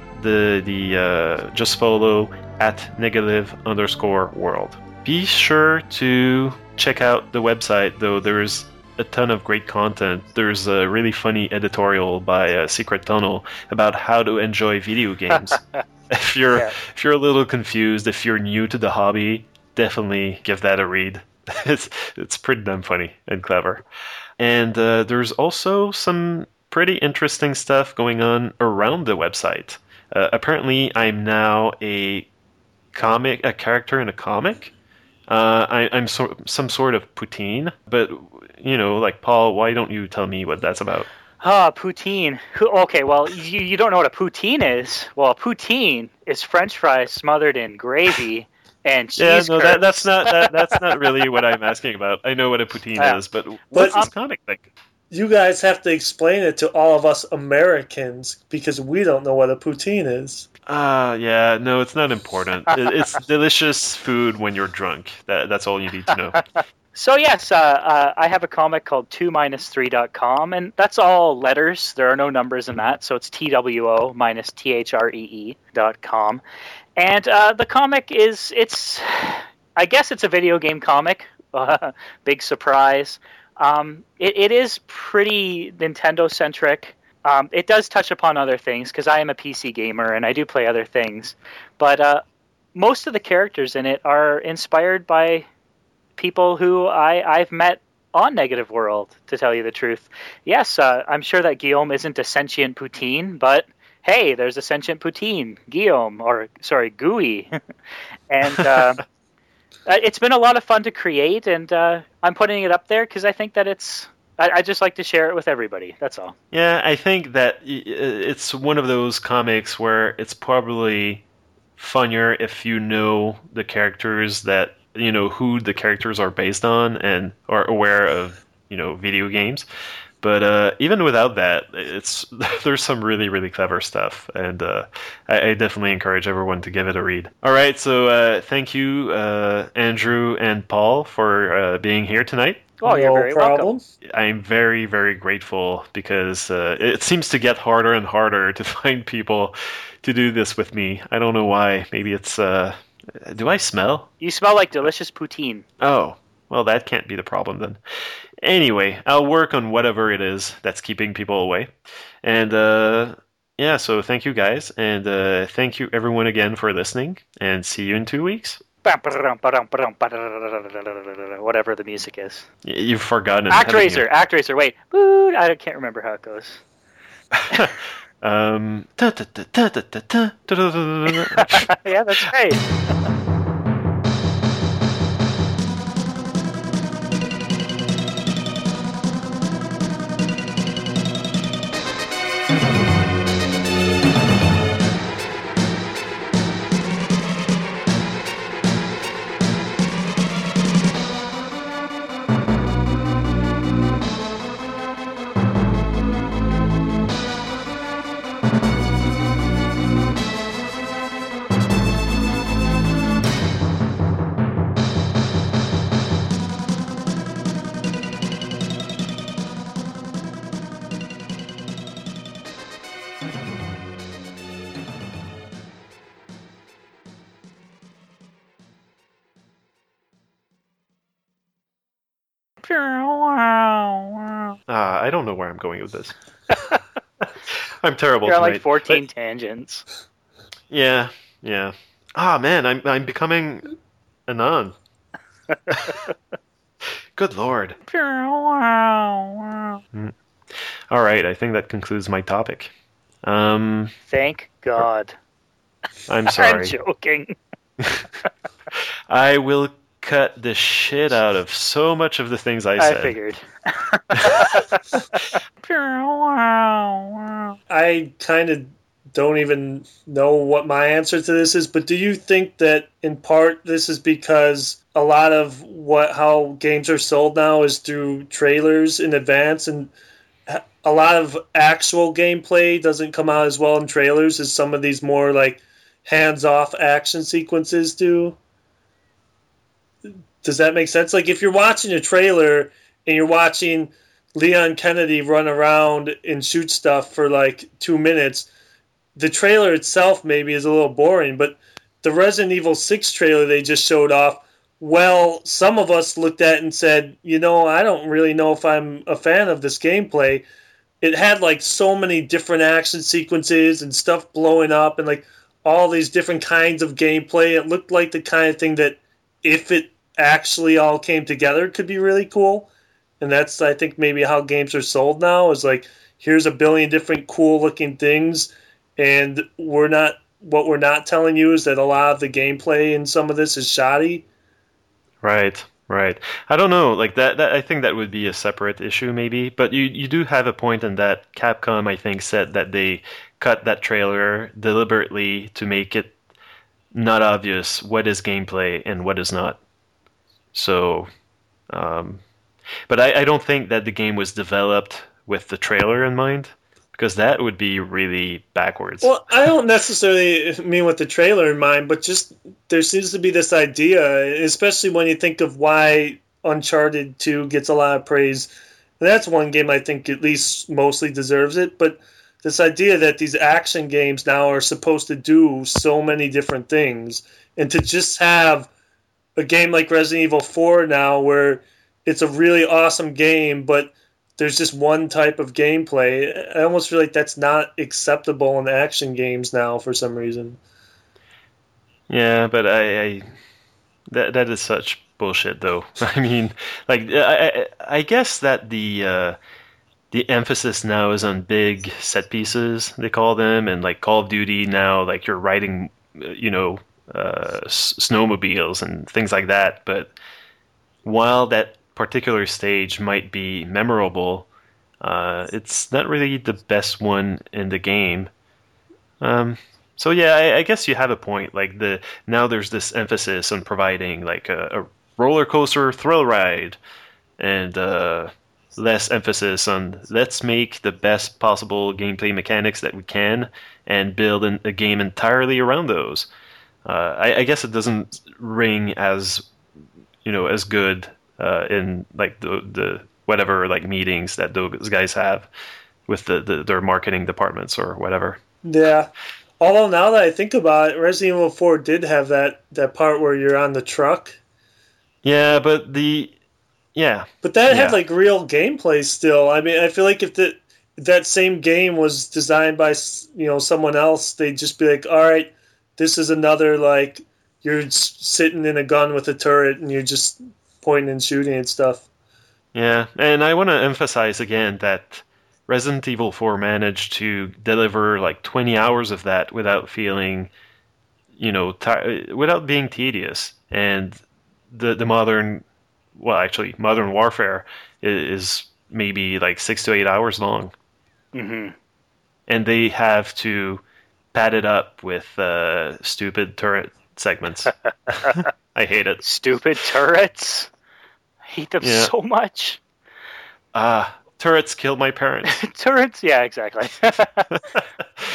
The the uh, just follow at negative underscore world. Be sure to check out the website, though. There's a ton of great content. There's a really funny editorial by uh, Secret Tunnel about how to enjoy video games. if you're yeah. if you're a little confused, if you're new to the hobby, definitely give that a read. it's it's pretty damn funny and clever. And uh, there's also some pretty interesting stuff going on around the website. Uh, apparently, I'm now a comic, a character in a comic. Uh, I, I'm so, some sort of poutine, but you know, like Paul, why don't you tell me what that's about? Ah, poutine. Okay, well, you, you don't know what a poutine is. Well, a poutine is French fries smothered in gravy and cheese. Yeah, no, that, that's not that, that's not really what I'm asking about. I know what a poutine uh, is, but what's but, this comic thing? You guys have to explain it to all of us Americans because we don't know what a poutine is. Ah, uh, yeah, no, it's not important. It's delicious food when you're drunk. That, that's all you need to know. So yes, uh, uh, I have a comic called two minus three dot com, and that's all letters. There are no numbers in that, so it's T W O minus T H R E E dot com. And uh, the comic is, it's, I guess it's a video game comic. Uh, big surprise. Um, it, it is pretty Nintendo-centric. Um, it does touch upon other things, because I am a P C gamer, and I do play other things. But uh, most of the characters in it are inspired by people who I, I've met on Negative World, to tell you the truth. Yes, uh, I'm sure that Guillaume isn't a sentient poutine, but hey, there's a sentient poutine, Guillaume, or, sorry, Gooey. and... Uh, Uh, it's been a lot of fun to create, and uh, I'm putting it up there because I think that it's... I, I just like to share it with everybody, that's all. Yeah, I think that it's one of those comics where it's probably funnier if you know the characters that, you know, who the characters are based on and are aware of, you know, video games. But uh, even without that, it's there's some really, really clever stuff, and uh, I, I definitely encourage everyone to give it a read. All right, so uh, thank you, uh, Andrew and Paul, for uh, being here tonight. Oh, you're no very problem. welcome. I'm very, very grateful because uh, it seems to get harder and harder to find people to do this with me. I don't know why. Maybe it's... Uh, do I smell? You smell like delicious poutine. Oh, well, that can't be the problem then. Anyway, I'll work on whatever it is that's keeping people away. And uh, yeah, so thank you guys. And uh, thank you everyone again for listening. And see you in two weeks. Whatever the music is. You've forgotten. ActRaiser, ActRaiser, wait. Woo, I can't remember how it goes. um, yeah, that's right. Ah, I don't know where I'm going with this. I'm terrible You're on tonight. like fourteen but, tangents. Yeah, yeah. Ah, man, I'm I'm becoming a nun. Good Lord. Mm. All right, I think that concludes my topic. Um, Thank God. I'm sorry. I'm joking. I will cut the shit out of so much of the things I said. I figured. I kind of don't even know what my answer to this is, but do you think that in part this is because a lot of what how games are sold now is through trailers in advance, and a lot of actual gameplay doesn't come out as well in trailers as some of these more like hands-off action sequences do? Does that make sense? Like if you're watching a trailer and you're watching Leon Kennedy run around and shoot stuff for like two minutes, the trailer itself maybe is a little boring, but the Resident Evil six trailer they just showed off, well, some of us looked at it and said, you know, I don't really know if I'm a fan of this gameplay. It had like so many different action sequences and stuff blowing up and like all these different kinds of gameplay. It looked like the kind of thing that if it actually all came together could be really cool. And that's, I think, maybe how games are sold now is like, here's a billion different cool looking things, and we're not, what we're not telling you is that a lot of the gameplay in some of this is shoddy. Right, right. I don't know, like that, that I think that would be a separate issue maybe, but you, you do have a point in that Capcom, I think, said that they cut that trailer deliberately to make it not obvious what is gameplay and what is not. So, um, but I, I don't think that the game was developed with the trailer in mind, because that would be really backwards. Well, I don't necessarily mean with the trailer in mind, but just there seems to be this idea, especially when you think of why Uncharted two gets a lot of praise. And that's one game I think at least mostly deserves it, but this idea that these action games now are supposed to do so many different things, and to just have a game like Resident Evil four now where it's a really awesome game, but there's just one type of gameplay. I almost feel like that's not acceptable in action games now for some reason. Yeah, but I, I that that is such bullshit, though. I mean, like I, I, I guess that the uh, the emphasis now is on big set pieces, they call them, and like Call of Duty now, like you're riding, you know, uh, s- snowmobiles and things like that. But while that particular stage might be memorable, uh, it's not really the best one in the game. Um, so yeah, I, I guess you have a point. Like the now there's this emphasis on providing like a, a roller coaster thrill ride, and uh, less emphasis on let's make the best possible gameplay mechanics that we can and build an, a game entirely around those. Uh, I, I guess it doesn't ring as, you know, as good uh, in like the the whatever like meetings that those guys have with the, the their marketing departments or whatever. Yeah. Although now that I think about it, Resident Evil four did have that, that part where you're on the truck. Yeah, but the yeah. But that yeah. had like real gameplay still. I mean, I feel like if the if that same game was designed by, you know, someone else, they'd just be like, "All right, this is another like you're sitting in a gun with a turret and you're just pointing and shooting and stuff." Yeah, and I want to emphasize again that Resident Evil four managed to deliver like twenty hours of that without feeling, you know, t- without being tedious. And the the modern, well, actually, Modern Warfare is, is maybe like six to eight hours long, Mm-hmm. and they have to pad it up with uh, stupid turret segments. I hate it. Stupid turrets. I hate them Yeah. so much. Ah, turrets killed my parents. Turrets? Yeah, exactly.